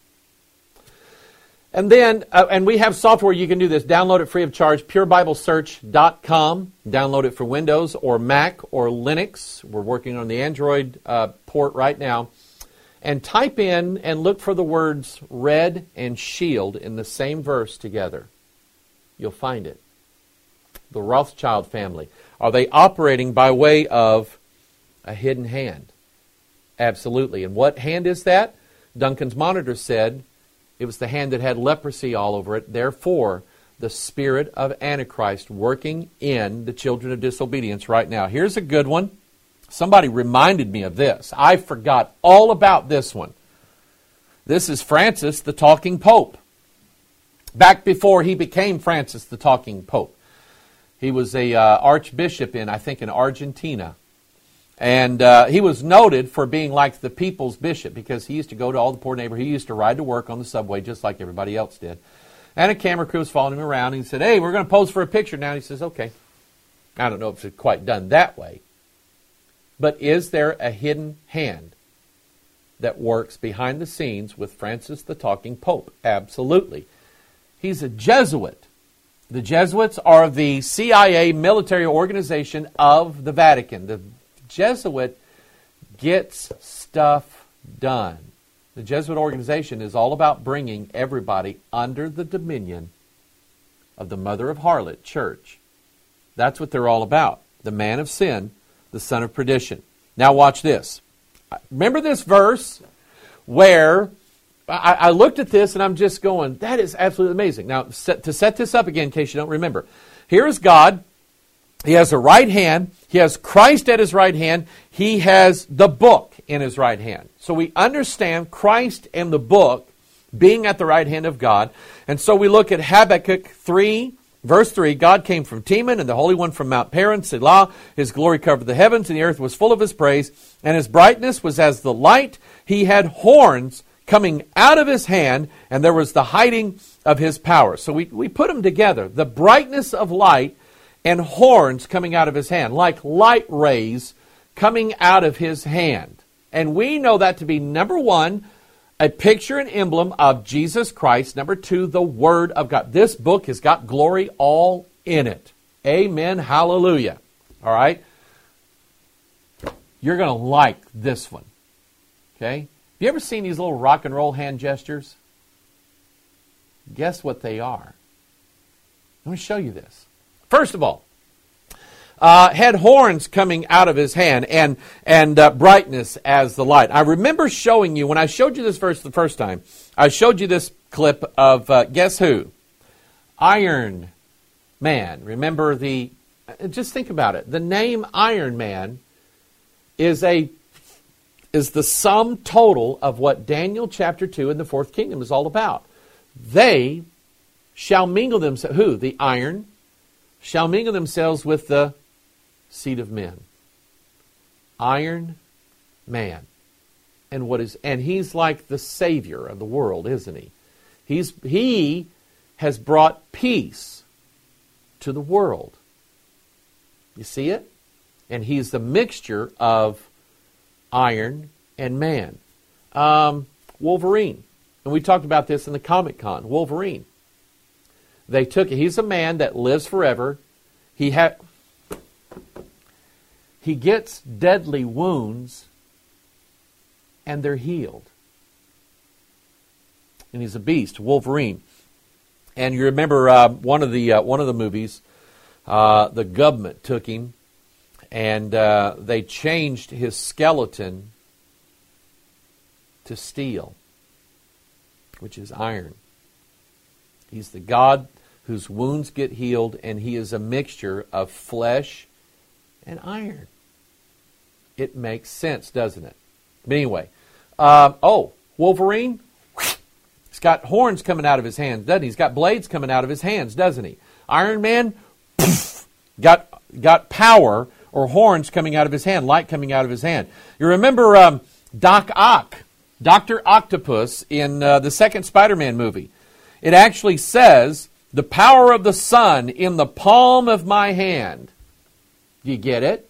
S1: And then, and we have software you can do this. Download it free of charge, purebiblesearch.com. Download it for Windows or Mac or Linux. We're working on the Android port right now. And type in and look for the words red and shield in the same verse together. You'll find it. The Rothschild family. Are they operating by way of a hidden hand? Absolutely. And what hand is that? Duncan's Monitor said it was the hand that had leprosy all over it. Therefore, the spirit of Antichrist working in the children of disobedience right now. Here's a good one. Somebody reminded me of this. I forgot all about this one. This is Francis the Talking Pope. Back before he became Francis the Talking Pope. He was a archbishop in Argentina. And he was noted for being like the people's bishop because he used to go to all the poor neighborhoods. He used to ride to work on the subway just like everybody else did. And a camera crew was following him around. And he said, hey, we're going to pose for a picture now. And he says, okay. I don't know if it's quite done that way. But is there a hidden hand that works behind the scenes with Francis the Talking Pope? Absolutely. He's a Jesuit. The Jesuits are the CIA military organization of the Vatican. The Jesuit gets stuff done. The Jesuit organization is all about bringing everybody under the dominion of the mother of harlot, church. That's what they're all about. The man of sin, the son of perdition. Now watch this. Remember this verse where I looked at this and I'm just going, that is absolutely amazing. Now, to set this up again in case you don't remember. Here is God. He has a right hand. He has Christ at his right hand. He has the book in his right hand. So we understand Christ and the book being at the right hand of God. And so we look at Habakkuk 3, verse 3. God came from Teman and the Holy One from Mount Paran, Selah. His glory covered the heavens and the earth was full of his praise. And his brightness was as the light. He had horns coming out of his hand, and there was the hiding of his power. So we put them together. The brightness of light and horns coming out of his hand, like light rays coming out of his hand. And we know that to be, number one, a picture and emblem of Jesus Christ. Number two, the Word of God. This book has got glory all in it. Amen. Hallelujah. All right? You're going to like this one. Okay? You ever seen these little rock and roll hand gestures? Guess what they are? Let me show you this. First of all, had horns coming out of his hand and brightness as the light. I remember showing you, when I showed you this verse the first time, I showed you this clip of, guess who? Iron Man. Remember just think about it. The name Iron Man is the sum total of what Daniel chapter 2 in the fourth kingdom is all about. They shall mingle themselves, who? The iron, shall mingle themselves with the seed of men. Iron Man. And he's like the Savior of the world, isn't he? He has brought peace to the world. You see it? And he's the mixture of iron and man. Wolverine. And we talked about this in the Comic Con. Wolverine. He's a man that lives forever. He gets deadly wounds and they're healed. And he's a beast, Wolverine. And you remember one of the movies, the government took him and they changed his skeleton to steel, which is iron. He's the God whose wounds get healed, and he is a mixture of flesh and iron. It makes sense, doesn't it? But anyway, Wolverine, he's got horns coming out of his hands, doesn't he? He's got blades coming out of his hands, doesn't he? Iron Man, got power or horns coming out of his hand, light coming out of his hand. You remember Doc Ock, Dr. Octopus in the second Spider-Man movie. It actually says, the power of the sun in the palm of my hand. Do you get it?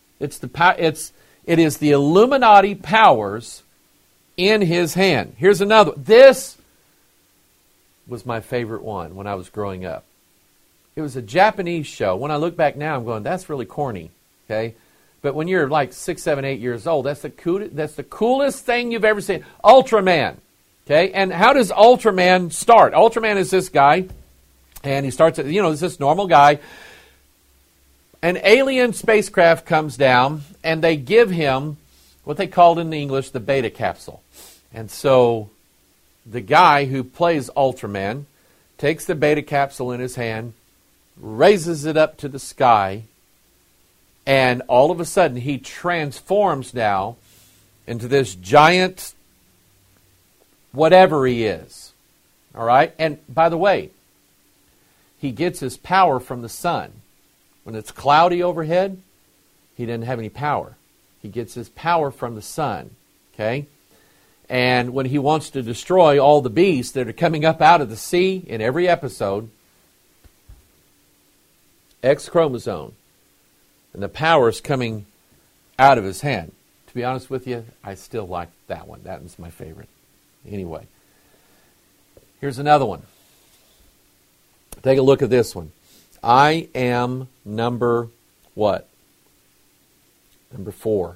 S1: It is the Illuminati powers in his hand. Here's another. This was my favorite one when I was growing up. It was a Japanese show. When I look back now, I'm going, that's really corny. Okay? But when you're like 6, 7, 8 years old, that's the coolest thing you've ever seen. Ultraman. Okay? And how does Ultraman start? Ultraman is this guy, and he starts, is this normal guy. An alien spacecraft comes down, and they give him what they called in English the beta capsule. And so the guy who plays Ultraman takes the beta capsule in his hand, raises it up to the sky, and all of a sudden he transforms now into this giant whatever he is. All right? And by the way, he gets his power from the sun. When it's cloudy overhead, he doesn't have any power. He gets his power from the sun. Okay? And when he wants to destroy all the beasts that are coming up out of the sea in every episode, X chromosome, and the power is coming out of his hand. To be honest with you, I still like that one. That one's my favorite. Anyway, here's another one. Take a look at this one. I am number what? Number 4.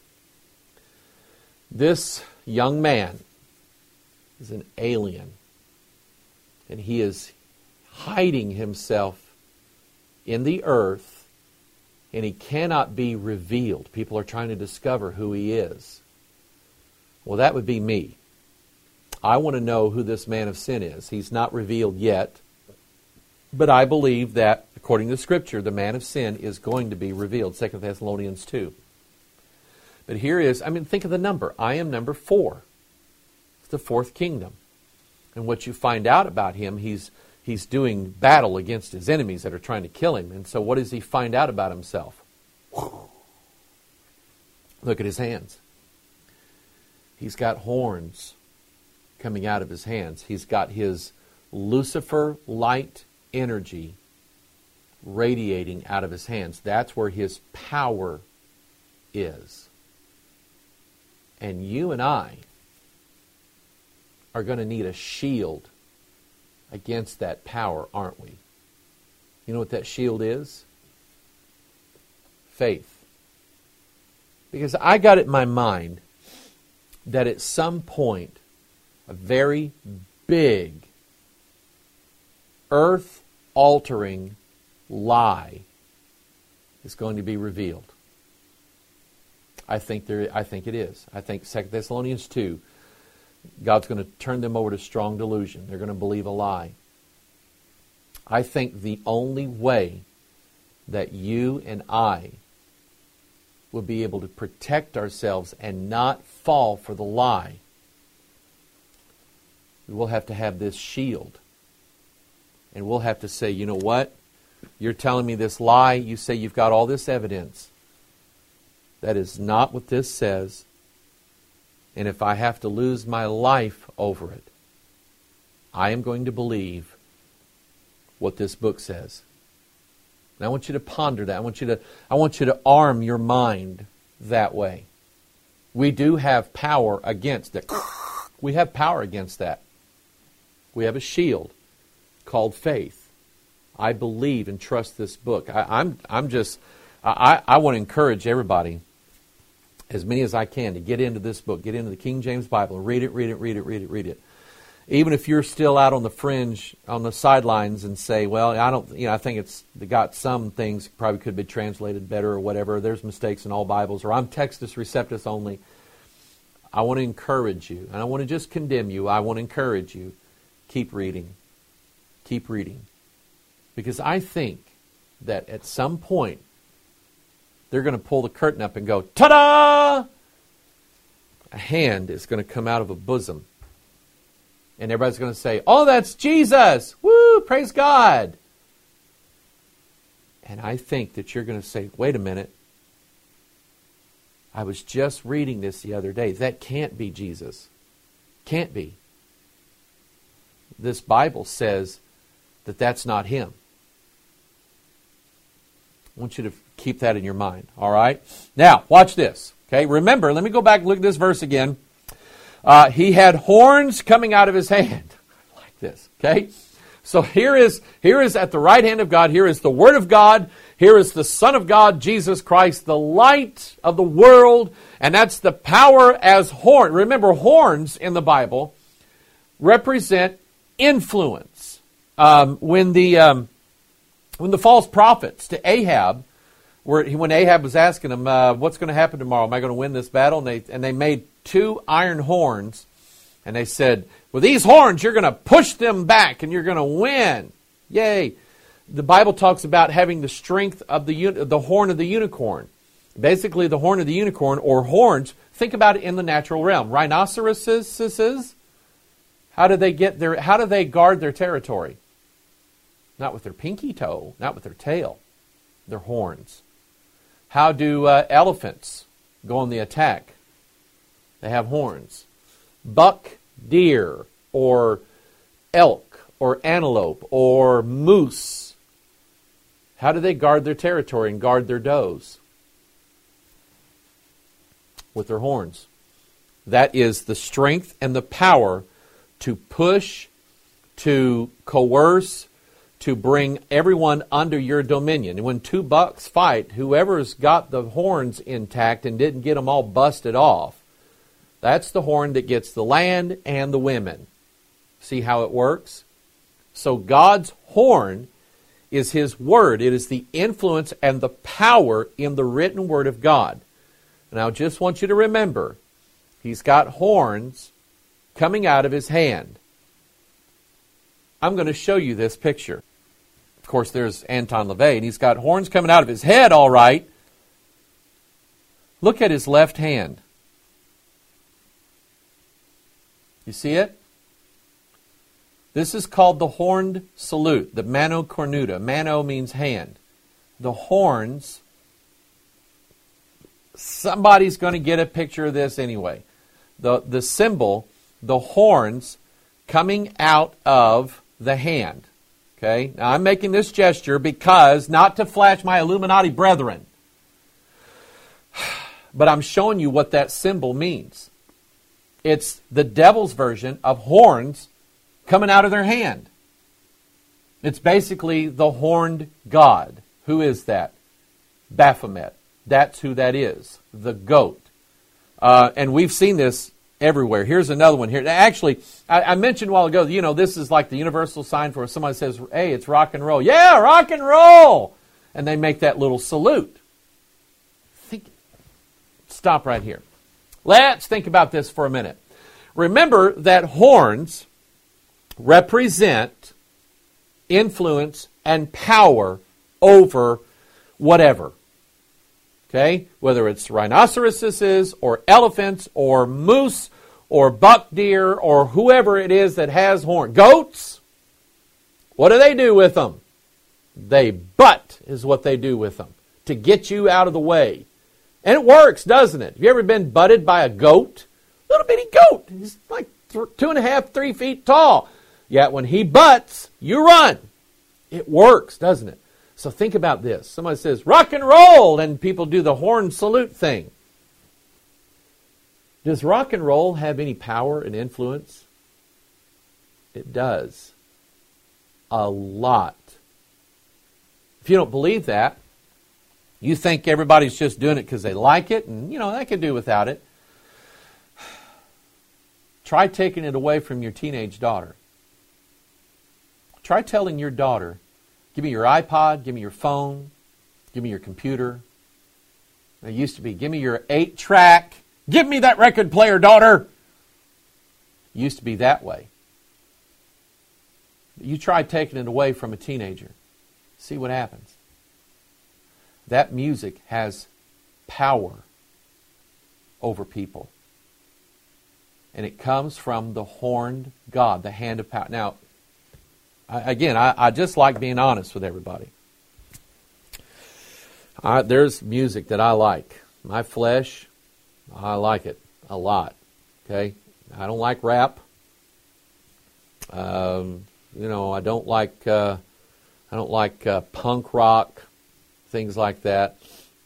S1: This young man is an alien, and he is hiding himself in the earth, and he cannot be revealed. People are trying to discover who he is. Well, that would be me. I want to know who this man of sin is. He's not revealed yet, but I believe that, according to Scripture, the man of sin is going to be revealed. 2 Thessalonians 2. But here is, think of the number. I am number 4. It's the fourth kingdom. And what you find out about him, he's doing battle against his enemies that are trying to kill him. And so what does he find out about himself? Look at his hands. He's got horns coming out of his hands. He's got his Lucifer light energy radiating out of his hands. That's where his power is. And you and I are going to need a shield against that power, aren't we? You know what that shield is? Faith. Because I got it in my mind that at some point, a very big, earth-altering lie is going to be revealed. I think it is. I think 2 Thessalonians 2, God's going to turn them over to strong delusion. They're going to believe a lie. I think the only way that you and I will be able to protect ourselves and not fall for the lie, we'll have to have this shield. And we'll have to say, you know what? You're telling me this lie. You say you've got all this evidence. That is not what this says. And if I have to lose my life over it, I am going to believe what this book says. And I want you to ponder that. I want you to arm your mind that way. We do have power against it. We have power against that. We have a shield called faith. I believe and trust this book. I want to encourage everybody, as many as I can, to get into this book, get into the King James Bible, and read it. Even if you're still out on the fringe, on the sidelines, and say, well, I think it's got some things probably could be translated better or whatever. There's mistakes in all Bibles, or I'm Textus Receptus only. I want to encourage you, and I want to just condemn you. I want to encourage you. Keep reading. Keep reading. Because I think that at some point, they're going to pull the curtain up and go, ta-da! A hand is going to come out of a bosom. And everybody's going to say, oh, that's Jesus! Woo! Praise God! And I think that you're going to say, wait a minute. I was just reading this the other day. That can't be Jesus. Can't be. This Bible says that that's not him. I want you to keep that in your mind. All right? Now, watch this. Okay, remember, let me go back and look at this verse again. He had horns coming out of his hand. Like this. Okay? So here is at the right hand of God, here is the Word of God, here is the Son of God, Jesus Christ, the light of the world, and that's the power as horn. Remember, horns in the Bible represent influence. When the false prophets to Ahab, when Ahab was asking him, what's going to happen tomorrow? Am I going to win this battle? And they made 2 iron horns, and they said, with these horns, you're going to push them back, and you're going to win. Yay. The Bible talks about having the strength of the horn of the unicorn. Basically, the horn of the unicorn, or horns, think about it in the natural realm. Rhinoceroses, how do they guard their territory? Not with their pinky toe, not with their tail, their horns. How do elephants go on the attack? They have horns. Buck deer, or elk, or antelope, or moose. How do they guard their territory and guard their does? With their horns. That is the strength and the power to push, to coerce, to bring everyone under your dominion. And when 2 bucks fight, whoever's got the horns intact and didn't get them all busted off, that's the horn that gets the land and the women. See how it works? So God's horn is His Word. It is the influence and the power in the written Word of God. Now, I just want you to remember, He's got horns coming out of His hand. I'm going to show you this picture. Of course, there's Anton LaVey, and he's got horns coming out of his head, all right. Look at his left hand. You see it? This is called the horned salute, the mano cornuta. Mano means hand. The horns, somebody's going to get a picture of this anyway. The symbol, the horns coming out of the hand. Okay? Now I'm making this gesture because, not to flash my Illuminati brethren, but I'm showing you what that symbol means. It's the devil's version of horns coming out of their hand. It's basically the horned god. Who is that? Baphomet. That's who that is. The goat. And we've seen this everywhere. Here's another one here. Actually, I mentioned a while ago, this is like the universal sign for if somebody says, hey, it's rock and roll. Yeah, rock and roll! And they make that little salute. Stop right here. Let's think about this for a minute. Remember that horns represent influence and power over whatever. Okay? Whether it's rhinoceroses or elephants or moose or buck deer or whoever it is that has horns. Goats, what do they do with them? They butt is what they do with them to get you out of the way. And it works, doesn't it? Have you ever been butted by a goat? Little bitty goat. He's like 2.5, 3 feet tall. Yet when he butts, you run. It works, doesn't it? So think about this. Somebody says, rock and roll, and people do the horn salute thing. Does rock and roll have any power and influence? It does. A lot. If you don't believe that, you think everybody's just doing it because they like it, and, they can do without it. Try taking it away from your teenage daughter. Try telling your daughter, give me your iPod, give me your phone, give me your computer. It used to be, give me your 8-track, give me that record player, daughter. It used to be that way. You try taking it away from a teenager. See what happens. That music has power over people. And it comes from the horned God, the hand of power. Now, I just like being honest with everybody. There's music that I like. My flesh I like it a lot. Okay, I don't like rap. I don't like punk rock, things like that.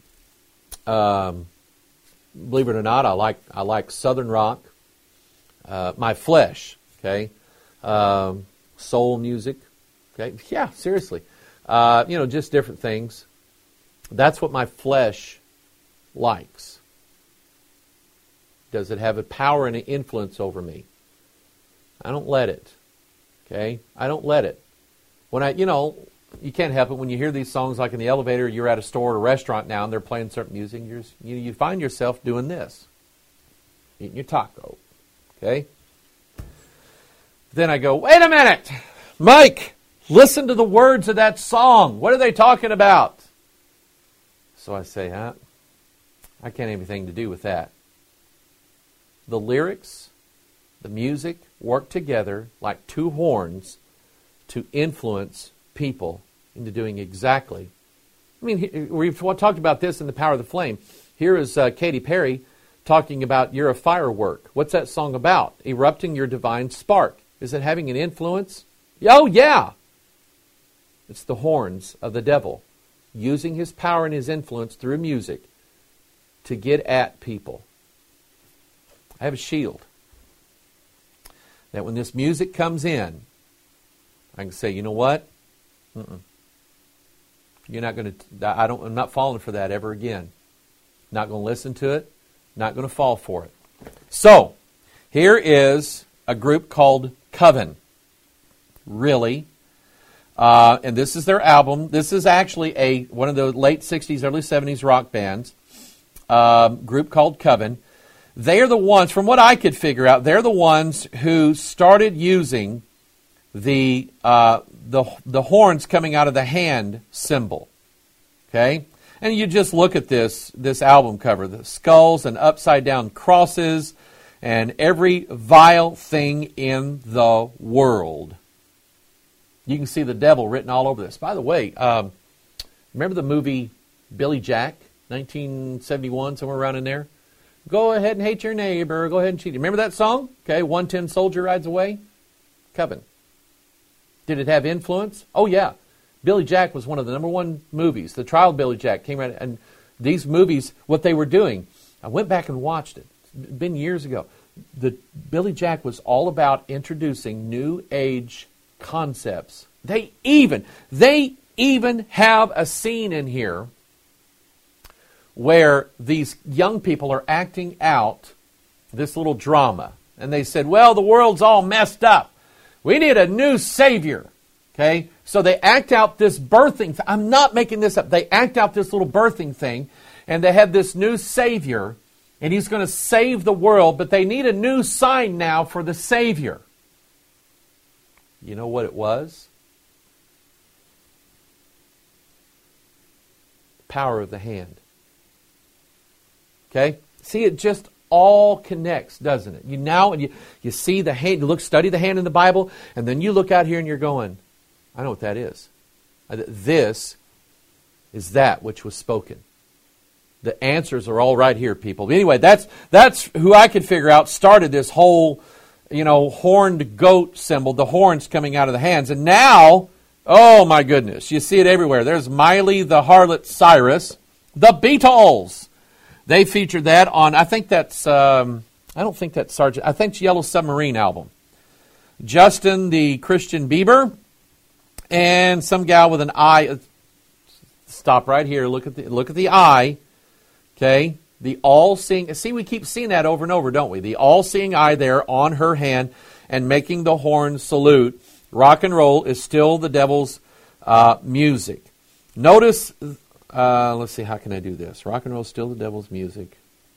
S1: Believe it or not, I like Southern rock. My flesh, okay, soul music, okay, yeah, seriously, just different things. That's what my flesh likes. Does it have a power and an influence over me? I don't let it. Okay, I don't let it. When you can't help it when you hear these songs like in the elevator. You're at a store or a restaurant now, and they're playing certain music. You find yourself doing this, eating your taco. Okay. Then I go, wait a minute, Mike. Listen to the words of that song. What are they talking about? So I say, I can't have anything to do with that. The lyrics, the music work together like two horns to influence people into doing exactly. We've talked about this in The Power of the Flame. Here is Katy Perry talking about you're a firework. What's that song about? Erupting your divine spark. Is it having an influence? Oh, yeah. It's the horns of the devil using his power and his influence through music to get at people. I have a shield that when this music comes in, I can say, you know what? You're not going to. I'm not falling for that ever again. Not going to listen to it. Not going to fall for it. So, here is a group called Coven. Really. And this is their album. This is actually one of the late 60s, early 70s rock bands. Group called Coven. They are the ones, from what I could figure out, they're the ones who started using the horns coming out of the hand symbol. Okay? And you just look at this album cover, the skulls and upside down crosses and every vile thing in the world. You can see the devil written all over this. By the way, remember the movie Billy Jack, 1971, somewhere around in there? Go ahead and hate your neighbor. Go ahead and cheat. Remember that song? Okay, 110 Soldier Rides Away. Coven. Did it have influence? Oh, yeah. Billy Jack was one of the number one movies. The Trial of Billy Jack came out, and these movies, what they were doing, I went back and watched it. It's been years ago. The Billy Jack was all about introducing new age concepts. They even have a scene in here where these young people are acting out this little drama. And they said, well, the world's all messed up. We need a new savior. Okay? So they act out this birthing. I'm not making this up. They act out this little birthing thing. And they have this new savior. And he's going to save the world. But they need a new sign now for the savior. You know what it was? Power of the hand. Okay? See, it just all connects, doesn't it? You see the hand, study the hand in the Bible, and then you look out here and you're going, I know what that is. This is that which was spoken. The answers are all right here, people. But anyway, that's who I could figure out started this whole, horned goat symbol, the horns coming out of the hands. And now, oh my goodness, you see it everywhere. There's Miley the Harlot Cyrus, the Beatles. They featured that on, I think that's, I don't think that's Sergeant, I think it's Yellow Submarine album. Justin the Christian Bieber, and some gal with an eye. Stop right here. Look at the eye. Okay, the all-seeing. See, we keep seeing that over and over, don't we? The all-seeing eye there on her hand and making the horn salute. Rock and roll is still the devil's music. Notice. Let's see, how can I do this? Rock and roll is still the devil's music.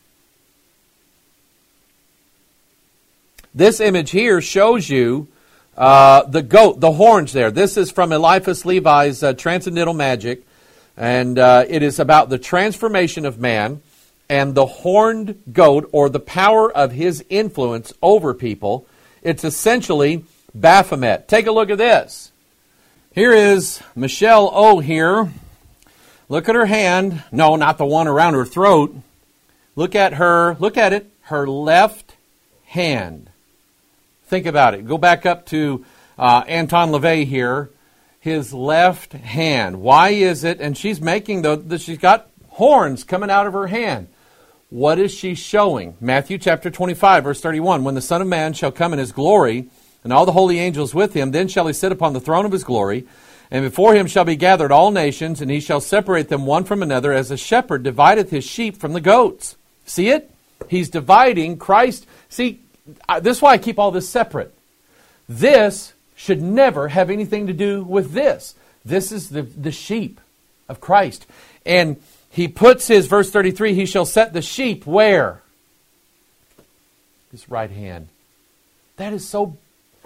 S1: This image here shows you the goat, the horns there. This is from Eliphas Levi's Transcendental Magic, and it is about the transformation of man and the horned goat, or the power of his influence over people. It's essentially Baphomet. Take a look at this. Here is Michelle O here. Look at her hand. No, not the one around her throat. Look at it, her left hand. Think about it. Go back up to Anton LaVey here. His left hand. Why is it? And she's making she's got horns coming out of her hand. What is she showing? Matthew chapter 25, verse 31. When the Son of Man shall come in his glory, and all the holy angels with him, then shall he sit upon the throne of his glory, and before him shall be gathered all nations, and he shall separate them one from another, as a shepherd divideth his sheep from the goats. See it? He's dividing Christ. See, this is why I keep all this separate. This should never have anything to do with this. This is the sheep of Christ. And he puts his, verse 33, he shall set the sheep where? His right hand. That is so...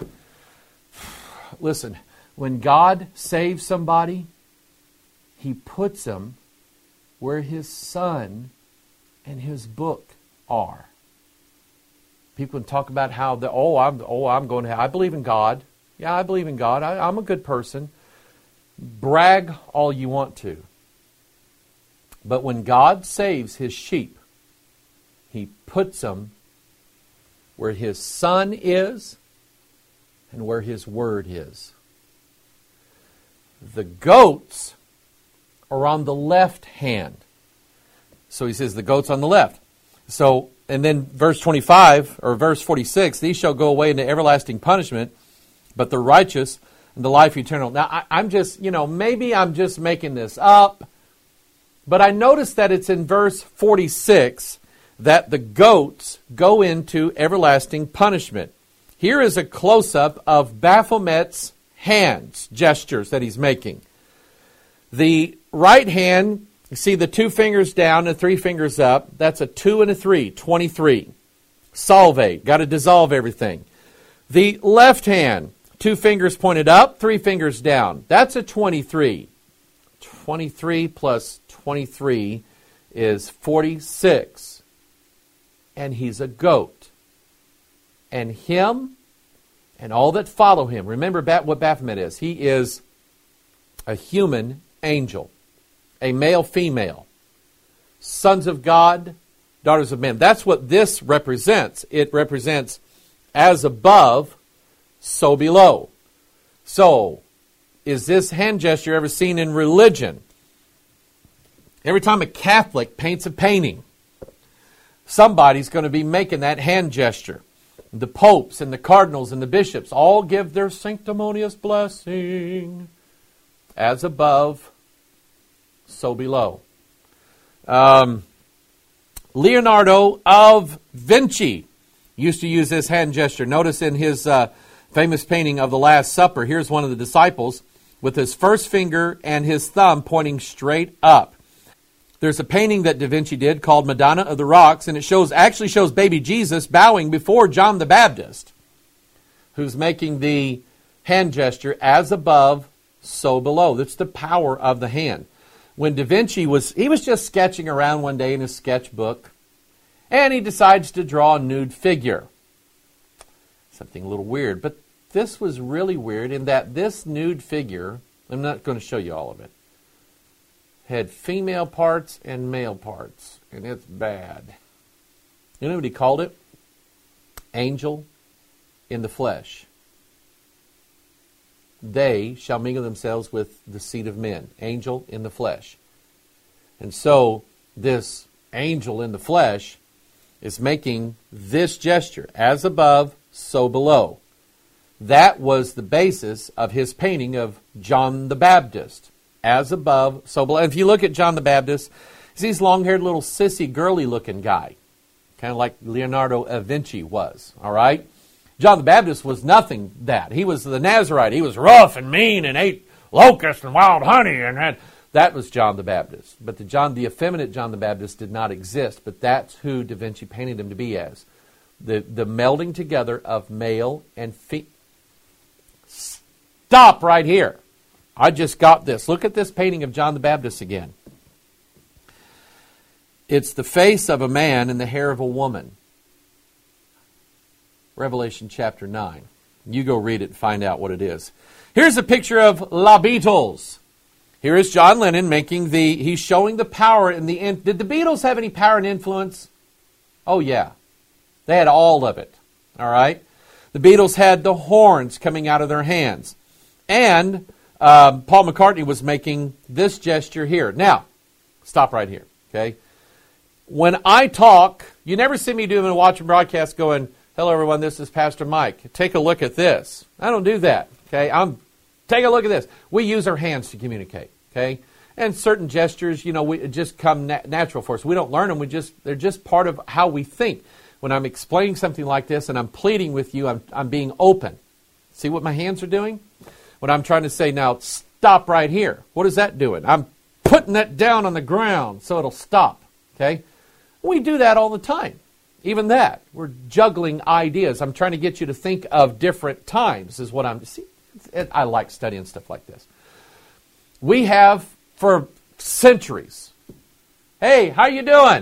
S1: Listen, when God saves somebody, he puts them where his Son and his book are. People can talk about how I'm going to. I believe in God. Yeah, I believe in God. I'm a good person. Brag all you want to. But when God saves his sheep, he puts them where his Son is and where his Word is. The goats are on the left hand. So he says the goats on the left. So, and then verse 25 or verse 46, these shall go away into everlasting punishment, but the righteous and the life eternal. Now, I'm just, maybe I'm just making this up, but I noticed that it's in verse 46 that the goats go into everlasting punishment. Here is a close-up of Baphomet's hands, gestures that he's making. The right hand, you see the 2 fingers down and 3 fingers up. That's a 2 and a 3, 23. Salve, got to dissolve everything. The left hand, 2 fingers pointed up, 3 fingers down. That's a 23. 23 plus 23 is 46. And he's a goat. And him and all that follow him. Remember what Baphomet is. He is a human angel. A male-female. Sons of God, daughters of men. That's what this represents. It represents as above, so below. So, is this hand gesture ever seen in religion? Every time a Catholic paints a painting, somebody's going to be making that hand gesture. The popes and the cardinals and the bishops all give their sanctimonious blessing. As above, so below. Leonardo of Vinci used to use this hand gesture. Notice in his famous painting of the Last Supper, here's one of the disciples with his first finger and his thumb pointing straight up. There's a painting that Da Vinci did called Madonna of the Rocks, and it actually shows baby Jesus bowing before John the Baptist, who's making the hand gesture as above, so below. That's the power of the hand. When Da Vinci was just sketching around one day in his sketchbook, and he decides to draw a nude figure. Something a little weird, but this was really weird in that this nude figure, I'm not going to show you all of it, had female parts and male parts, and it's bad. You know what he called it? Angel in the flesh. They shall mingle themselves with the seed of men. Angel in the flesh. And so, this angel in the flesh is making this gesture. As above, so below. That was the basis of his painting of John the Baptist. As above, so below. If you look at John the Baptist, he's this long-haired little sissy, girly-looking guy. Kind of like Leonardo da Vinci was. All right? John the Baptist was nothing that. He was the Nazarite. He was rough and mean and ate locusts and wild honey. And that was John the Baptist. But the effeminate John the Baptist did not exist. But that's who Da Vinci painted him to be as. The melding together of male and female. Stop right here. I just got this. Look at this painting of John the Baptist again. It's the face of a man and the hair of a woman. Revelation chapter 9. You go read it and find out what it is. Here's a picture of La Beatles. Here is John Lennon he's showing the power in the end. Did the Beatles have any power and influence? Oh, yeah. They had all of it. All right? The Beatles had the horns coming out of their hands. And Paul McCartney was making this gesture here. Now, stop right here, okay? When I talk, you never see me doing a watch and broadcast going, hello, everyone, this is Pastor Mike. Take a look at this. I don't do that, okay? Take a look at this. We use our hands to communicate, okay? And certain gestures, we just come natural for us. We don't learn them. They're just part of how we think. When I'm explaining something like this and I'm pleading with you, I'm being open. See what my hands are doing? When I'm trying to say, now, stop right here. What is that doing? I'm putting that down on the ground so it'll stop, okay? We do that all the time. Even that. We're juggling ideas. I'm trying to get you to think of different times is what I like studying stuff like this. We have for centuries. Hey, how you doing?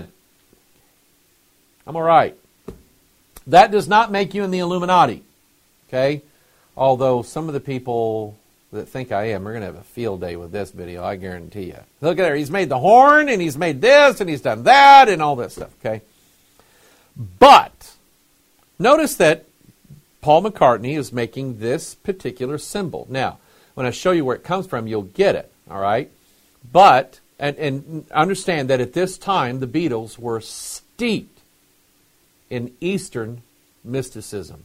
S1: I'm all right. That does not make you in the Illuminati, okay? Although some of the people that think I am are going to have a field day with this video, I guarantee you. Look at there. He's made the horn, and he's made this, and he's done that, and all this stuff, okay? But notice that Paul McCartney is making this particular symbol. Now, when I show you where it comes from, you'll get it, all right? But, and understand that at this time, the Beatles were steeped in Eastern mysticism.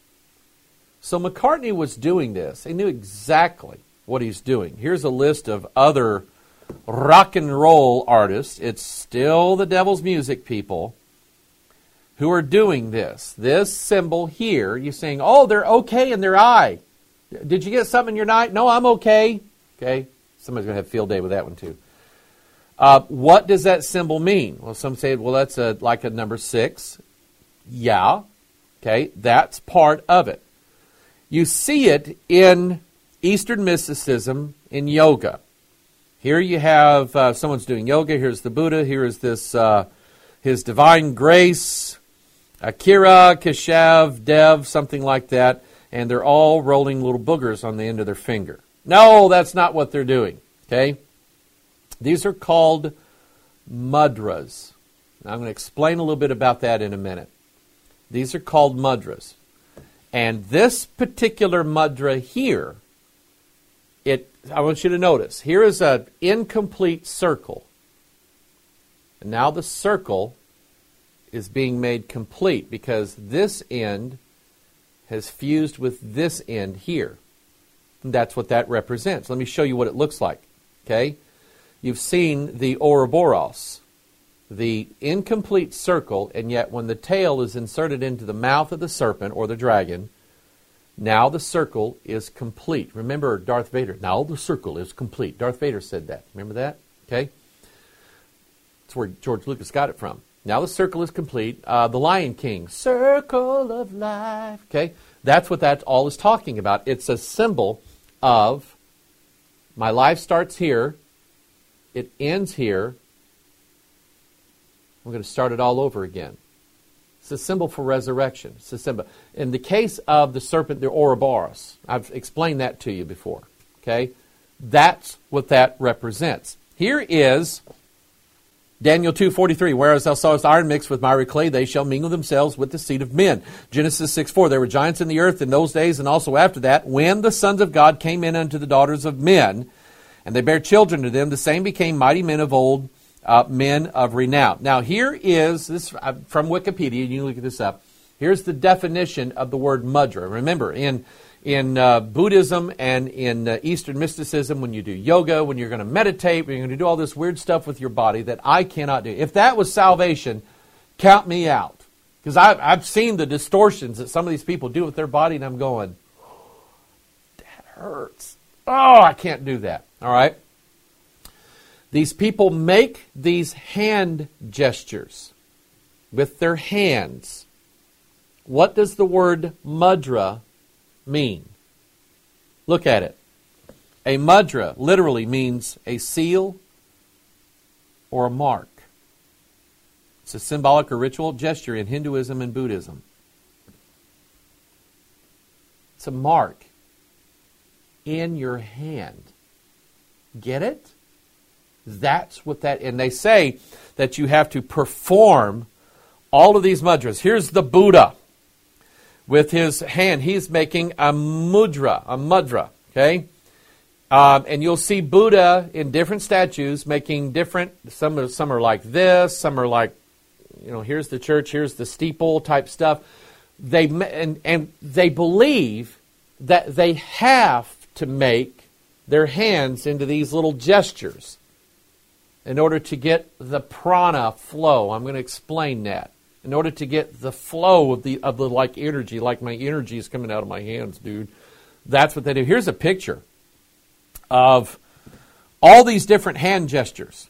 S1: So McCartney was doing this. He knew exactly what he's doing. Here's a list of other rock and roll artists. It's still the devil's music people who are doing this. This symbol here, you're saying, oh, they're okay in their eye. Did you get something in your eye? No, I'm okay. Okay, somebody's going to have a field day with that one too. What does that symbol mean? Well, some say, well, that's like a number 6. Yeah, okay, that's part of it. You see it in Eastern mysticism, in yoga. Here you have someone's doing yoga. Here's the Buddha. Here is this his divine grace, Akira, Keshav, Dev, something like that. And they're all rolling little boogers on the end of their finger. No, that's not what they're doing. Okay? These are called mudras. Now, I'm going to explain a little bit about that in a minute. These are called mudras. And this particular mudra here, I want you to notice, here is an incomplete circle. And now the circle is being made complete because this end has fused with this end here. And that's what that represents. Let me show you what it looks like. Okay? You've seen the Ouroboros, the incomplete circle, and yet when the tail is inserted into the mouth of the serpent or the dragon, now the circle is complete. Remember Darth Vader, now the circle is complete. Darth Vader said that. Remember that? Okay? That's where George Lucas got it from. Now the circle is complete. The Lion King, circle of life. Okay? That's what that all is talking about. It's a symbol of my life starts here, it ends here, we're going to start it all over again. It's a symbol for resurrection. It's a symbol. In the case of the serpent, the Ouroboros, I've explained that to you before. Okay? That's what that represents. Here is Daniel 2:43. Whereas thou sawest iron mixed with miry clay, they shall mingle themselves with the seed of men. Genesis 6:4. There were giants in the earth in those days and also after that, when the sons of God came in unto the daughters of men, and they bare children to them, the same became mighty men of old, men of renown. Now here is, this from Wikipedia, you can look at this up. Here's the definition of the word mudra. Remember, in Buddhism and in Eastern mysticism, when you do yoga, when you're going to meditate, when you're going to do all this weird stuff with your body that I cannot do. If that was salvation, count me out. Because I've seen the distortions that some of these people do with their body, and I'm going, that hurts. Oh, I can't do that. All right? These people make these hand gestures with their hands. What does the word mudra mean? Look at it. A mudra literally means a seal or a mark. It's a symbolic or ritual gesture in Hinduism and Buddhism. It's a mark in your hand. Get it? That's what that, and they say that you have to perform All of these mudras. Here's the Buddha. With his hand, he's making a mudra, okay? And you'll see Buddha in different statues making different, some are like this, some are like, here's the church, here's the steeple type stuff. They believe that they have to make their hands into these little gestures in order to get the prana flow. I'm going to explain that. In order to get the flow of the like energy, like my energy is coming out of my hands, dude. That's what they do. Here's a picture of all these different hand gestures.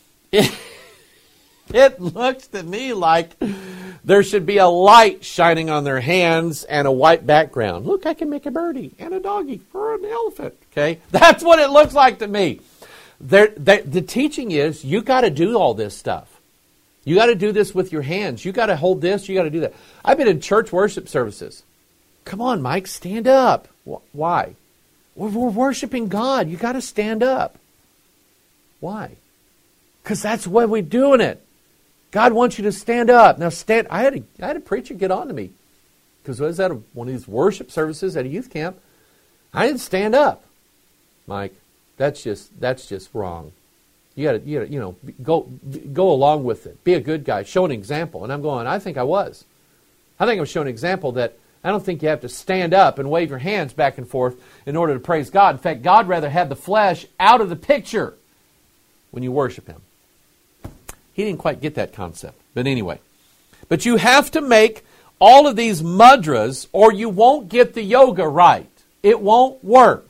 S1: It looks to me like there should be a light shining on their hands and a white background. Look, I can make a birdie and a doggy or an elephant. Okay, that's what it looks like to me. The teaching is you got to do all this stuff. You got to do this with your hands. You got to hold this. You got to do that. I've been in church worship services. Come on, Mike, stand up. Why? We're worshiping God. You got to stand up. Why? Because that's the way we're doing it. God wants you to stand up. Now stand. I had a preacher get on to me because I was at one of these worship services at a youth camp. I didn't stand up. Mike, that's just wrong. You got to go along with it. Be a good guy. Show an example. And I'm going, I think I was. I think I'm showing an example that I don't think you have to stand up and wave your hands back and forth in order to praise God. In fact, God rather had the flesh out of the picture when you worship Him. He didn't quite get that concept. But anyway. But you have to make all of these mudras or you won't get the yoga right. It won't work.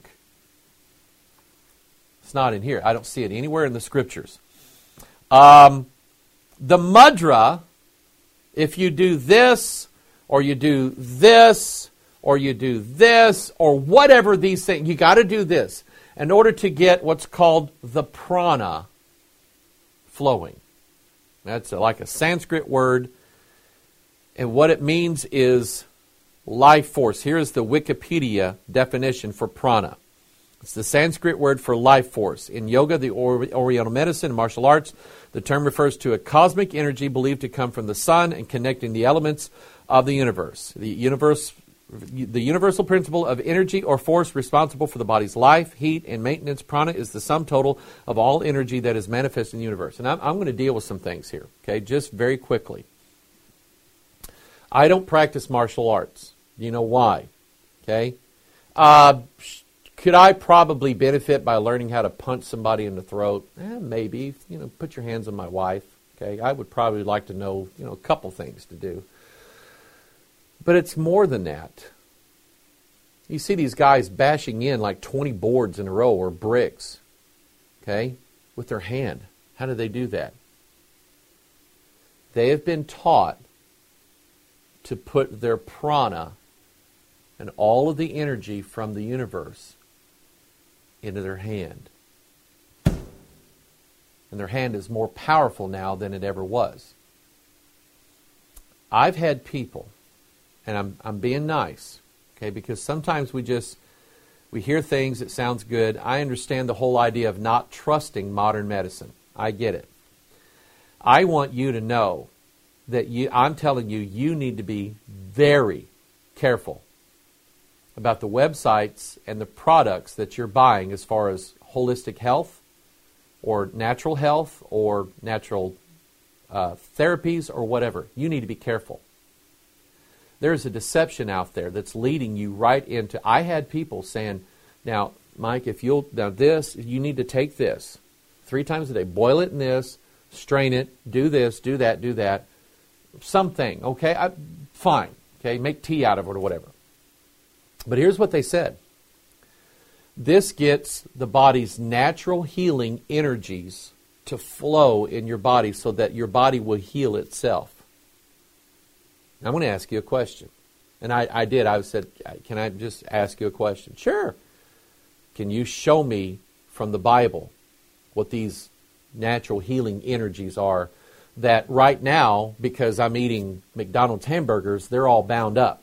S1: It's not in here. I don't see it anywhere in the scriptures. The mudra, if you do this, or you do this, or you do this, or whatever these things, you got to do this in order to get what's called the prana flowing. That's like a Sanskrit word, and what it means is life force. Here is the Wikipedia definition for prana. It's the Sanskrit word for life force. In yoga, the Oriental medicine, and martial arts, the term refers to a cosmic energy believed to come from the sun and connecting the elements of the universe. The universal principle of energy or force responsible for the body's life, heat, and maintenance. Prana is the sum total of all energy that is manifest in the universe. And I'm going to deal with some things here, okay, just very quickly. I don't practice martial arts. You know why? Okay? Could I probably benefit by learning how to punch somebody in the throat? Maybe. Put your hands on my wife. Okay, I would probably like to know, a couple things to do. But it's more than that. You see these guys bashing in like 20 boards in a row or bricks, okay, with their hand. How do they do that? They have been taught to put their prana and all of the energy from the universe into their hand. And their hand is more powerful now than it ever was. I've had people, and I'm being nice, okay, because sometimes we hear things that sounds good. I understand the whole idea of not trusting modern medicine. I get it. I want you to know that I'm telling you, you need to be very careful about the websites and the products that you're buying as far as holistic health or natural health or natural therapies or whatever. You need to be careful. There's a deception out there that's leading you right into... I had people saying, now, Mike, you need to take this 3 times a day. Boil it in this, strain it, do this, do that. Something, okay? Fine, okay? Make tea out of it or whatever. But here's what they said. This gets the body's natural healing energies to flow in your body so that your body will heal itself. I'm going to ask you a question. And I did. I said, can I just ask you a question? Sure. Can you show me from the Bible what these natural healing energies are that right now, because I'm eating McDonald's hamburgers, they're all bound up?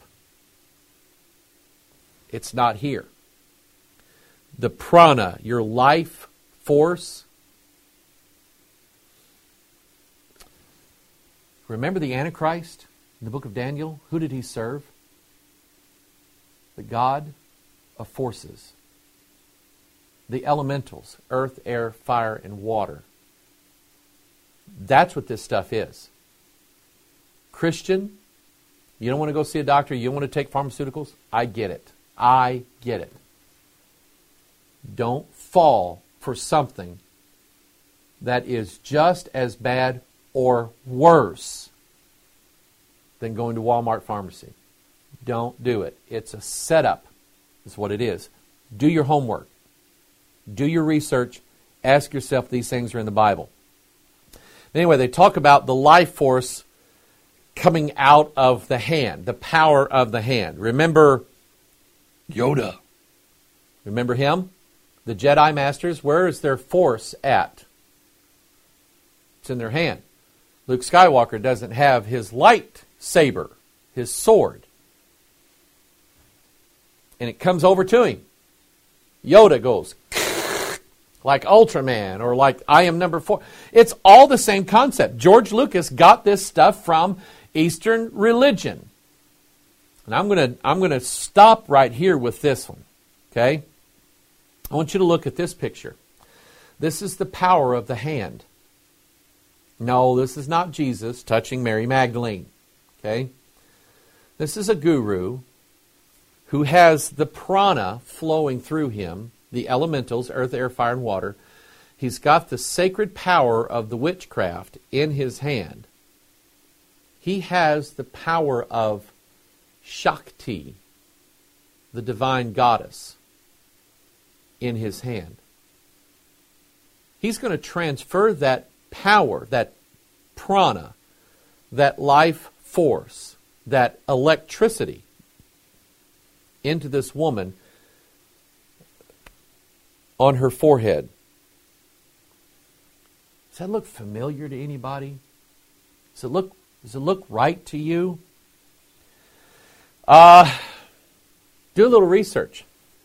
S1: It's not here. The prana, your life force. Remember the Antichrist in the book of Daniel? Who did he serve? The God of forces. The elementals, earth, air, fire, and water. That's what this stuff is. Christian, you don't want to go see a doctor, you don't want to take pharmaceuticals? I get it. I get it. Don't fall for something that is just as bad or worse than going to Walmart pharmacy. Don't do it. It's a setup, is what it is. Do your homework. Do your research. Ask yourself if these things are in the Bible. Anyway, they talk about the life force coming out of the hand, the power of the hand. Remember Yoda. Remember him? The Jedi Masters, where is their force at? It's in their hand. Luke Skywalker doesn't have his lightsaber, his sword. And it comes over to him. Yoda goes like Ultraman or like I Am Number 4. It's all the same concept. George Lucas got this stuff from Eastern religion. And I'm going to stop right here with this one. Okay? I want you to look at this picture. This is the power of the hand. No, this is not Jesus touching Mary Magdalene. Okay? This is a guru who has the prana flowing through him, the elementals, earth, air, fire, and water. He's got the sacred power of the witchcraft in his hand. He has the power of Shakti, the divine goddess, in his hand. He's going to transfer that power, that prana, that life force, that electricity into this woman on her forehead. Does that look familiar to anybody? Does it look right to you? Do a little research.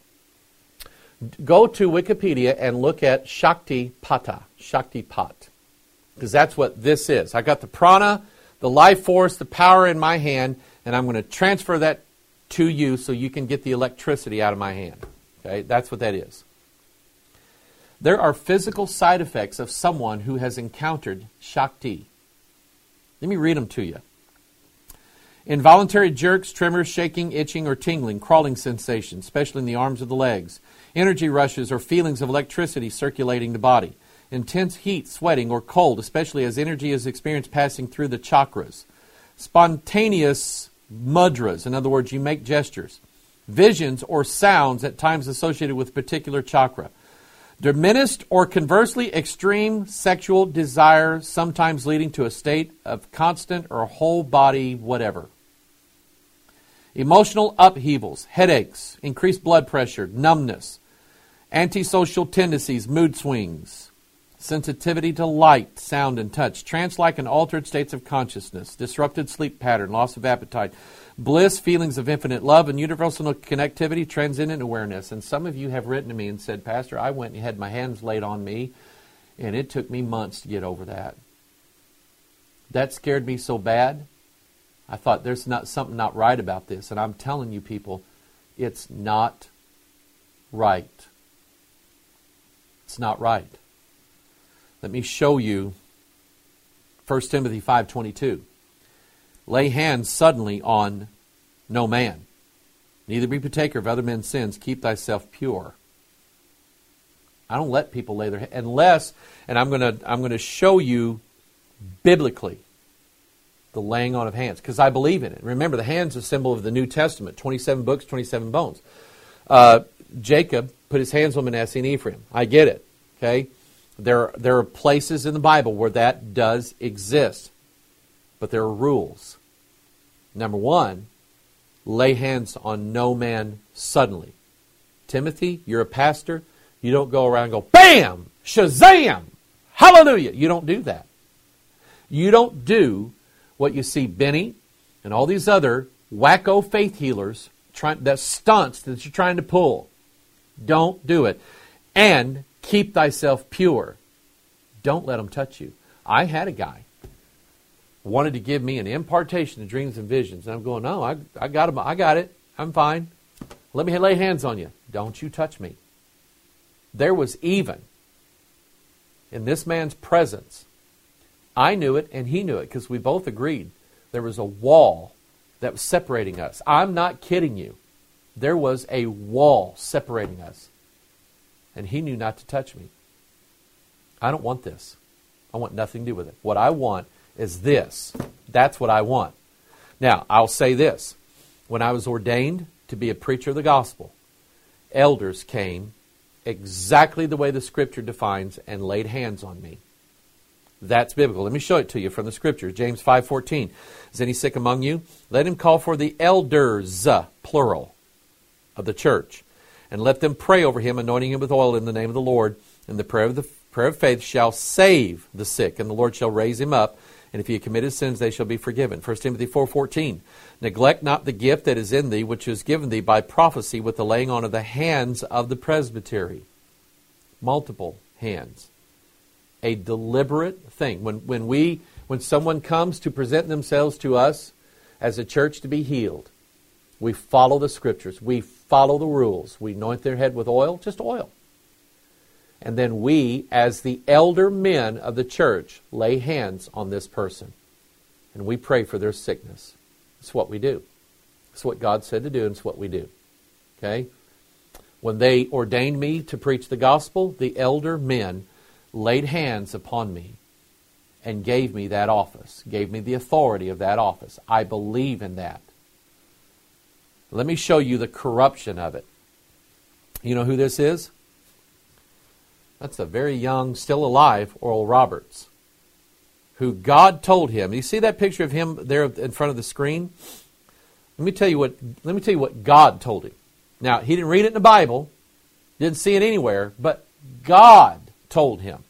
S1: Go to Wikipedia and look at Shaktipat, because that's what this is. I got the prana, the life force, the power in my hand, and I'm going to transfer that to you so you can get the electricity out of my hand. Okay, that's what that is. There are physical side effects of someone who has encountered Shakti. Let me read them to you. Involuntary jerks, tremors, shaking, itching, or tingling, crawling sensations, especially in the arms or the legs. Energy rushes or feelings of electricity circulating the body. Intense heat, sweating, or cold, especially as energy is experienced passing through the chakras. Spontaneous mudras, in other words, you make gestures. Visions or sounds at times associated with a particular chakra. Diminished or conversely extreme sexual desire, sometimes leading to a state of constant or whole body whatever. Emotional upheavals, headaches, increased blood pressure, numbness, antisocial tendencies, mood swings, sensitivity to light, sound, and touch, trance-like and altered states of consciousness, disrupted sleep pattern, loss of appetite, bliss, feelings of infinite love, and universal connectivity, transcendent awareness. And some of you have written to me and said, Pastor, I went and had my hands laid on me, and it took me months to get over that. That scared me so bad, I thought there's something not right about this. And I'm telling you people, it's not right. It's not right. Let me show you 1 Timothy 5:22. Lay hands suddenly on no man. Neither be partaker of other men's sins. Keep thyself pure. I don't let people lay their hands unless, and I'm going to show you biblically the laying on of hands, because I believe in it. Remember, the hand's a symbol of the New Testament. 27 books, 27 bones. Jacob put his hands on Manasseh and Ephraim. I get it. Okay. There are places in the Bible where that does exist. But there are rules. Number one, lay hands on no man suddenly. Timothy, you're a pastor. You don't go around and go, bam, shazam, hallelujah. You don't do that. You don't do what you see Benny and all these other wacko faith healers, that stunts that you're trying to pull. Don't do it. And keep thyself pure. Don't let them touch you. I had a guy wanted to give me an impartation of dreams and visions. And I'm going, no, I got them. I got it. I'm fine. Let me lay hands on you. Don't you touch me. There was even, in this man's presence, I knew it and he knew it because we both agreed. There was a wall that was separating us. I'm not kidding you. There was a wall separating us. And he knew not to touch me. I don't want this. I want nothing to do with it. What I want is this. That's what I want. Now, I'll say this. When I was ordained to be a preacher of the gospel, elders came exactly the way the Scripture defines and laid hands on me. That's biblical. Let me show it to you from the Scripture. James 5:14. Is any sick among you? Let him call for the elders, plural, of the church, and let them pray over him, anointing him with oil in the name of the Lord. And the prayer of faith shall save the sick, and the Lord shall raise him up. And if he had committed sins, they shall be forgiven. 1 Timothy 4:14. Neglect not the gift that is in thee, which is given thee by prophecy with the laying on of the hands of the presbytery. Multiple hands. A deliberate thing. When someone comes to present themselves to us as a church to be healed, we follow the Scriptures. We follow the rules. We anoint their head with oil, just oil. And then we, as the elder men of the church, lay hands on this person. And we pray for their sickness. It's what we do. It's what God said to do, and it's what we do. Okay? When they ordained me to preach the gospel, the elder men laid hands upon me and gave me that office, gave me the authority of that office. I believe in that. Let me show you the corruption of it. You know who this is? That's a very young, still alive Oral Roberts, who God told him. You see that picture of him there in front of the screen? Let me tell you what God told him. Now, he didn't read it in the Bible, didn't see it anywhere, but God told him,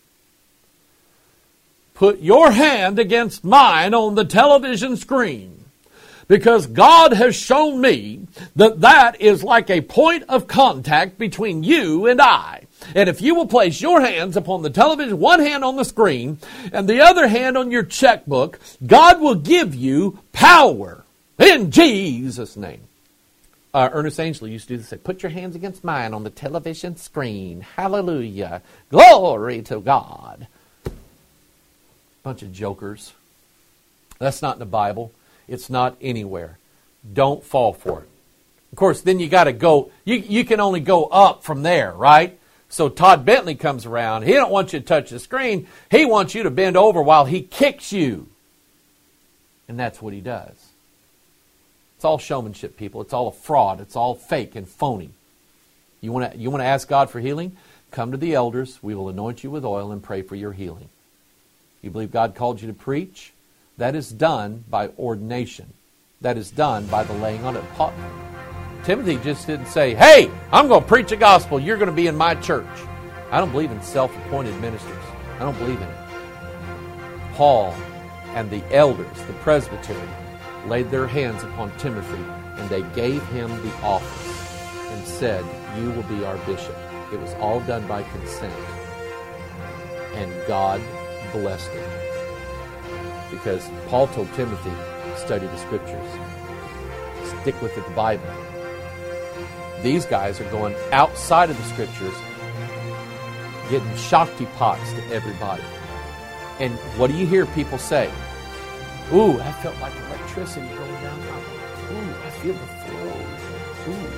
S1: put your hand against mine on the television screen, because God has shown me that is like a point of contact between you and I. And if you will place your hands upon the television, one hand on the screen and the other hand on your checkbook, God will give you power in Jesus' name. Ernest Angley used to do this. Say, put your hands against mine on the television screen. Hallelujah. Glory to God. Bunch of jokers. That's not in the Bible. It's not anywhere. Don't fall for it. Of course, then you got to go. You can only go up from there, right? So Todd Bentley comes around. He don't want you to touch the screen. He wants you to bend over while he kicks you. And that's what he does. It's all showmanship, people. It's all a fraud. It's all fake and phony. You want to ask God for healing? Come to the elders. We will anoint you with oil and pray for your healing. You believe God called you to preach? That is done by ordination. That is done by the laying on it. Timothy just didn't say, hey, I'm going to preach the gospel. You're going to be in my church. I don't believe in self-appointed ministers. I don't believe in it. Paul and the elders, the presbytery, laid their hands upon Timothy, and they gave him the office and said, you will be our bishop. It was all done by consent. And God blessed it. Because Paul told Timothy, study the Scriptures. Stick with the Bible. These guys are going outside of the Scriptures, getting Shakti pots to everybody. And what do you hear people say? Ooh, I felt like electricity going down my body. Ooh, I feel the flow. Ooh.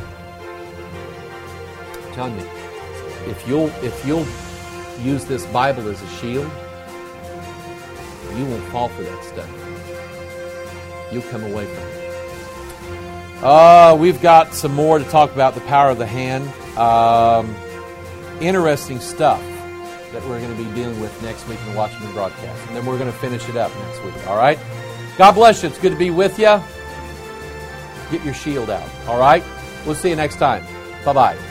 S1: I'm telling you, if you'll use this Bible as a shield, you won't fall for that stuff. You'll come away from it. We've got some more to talk about the power of the hand. Interesting stuff that we're going to be dealing with next week in the Watchman broadcast. And then we're going to finish it up next week. All right? God bless you. It's good to be with you. Get your shield out. All right? We'll see you next time. Bye-bye.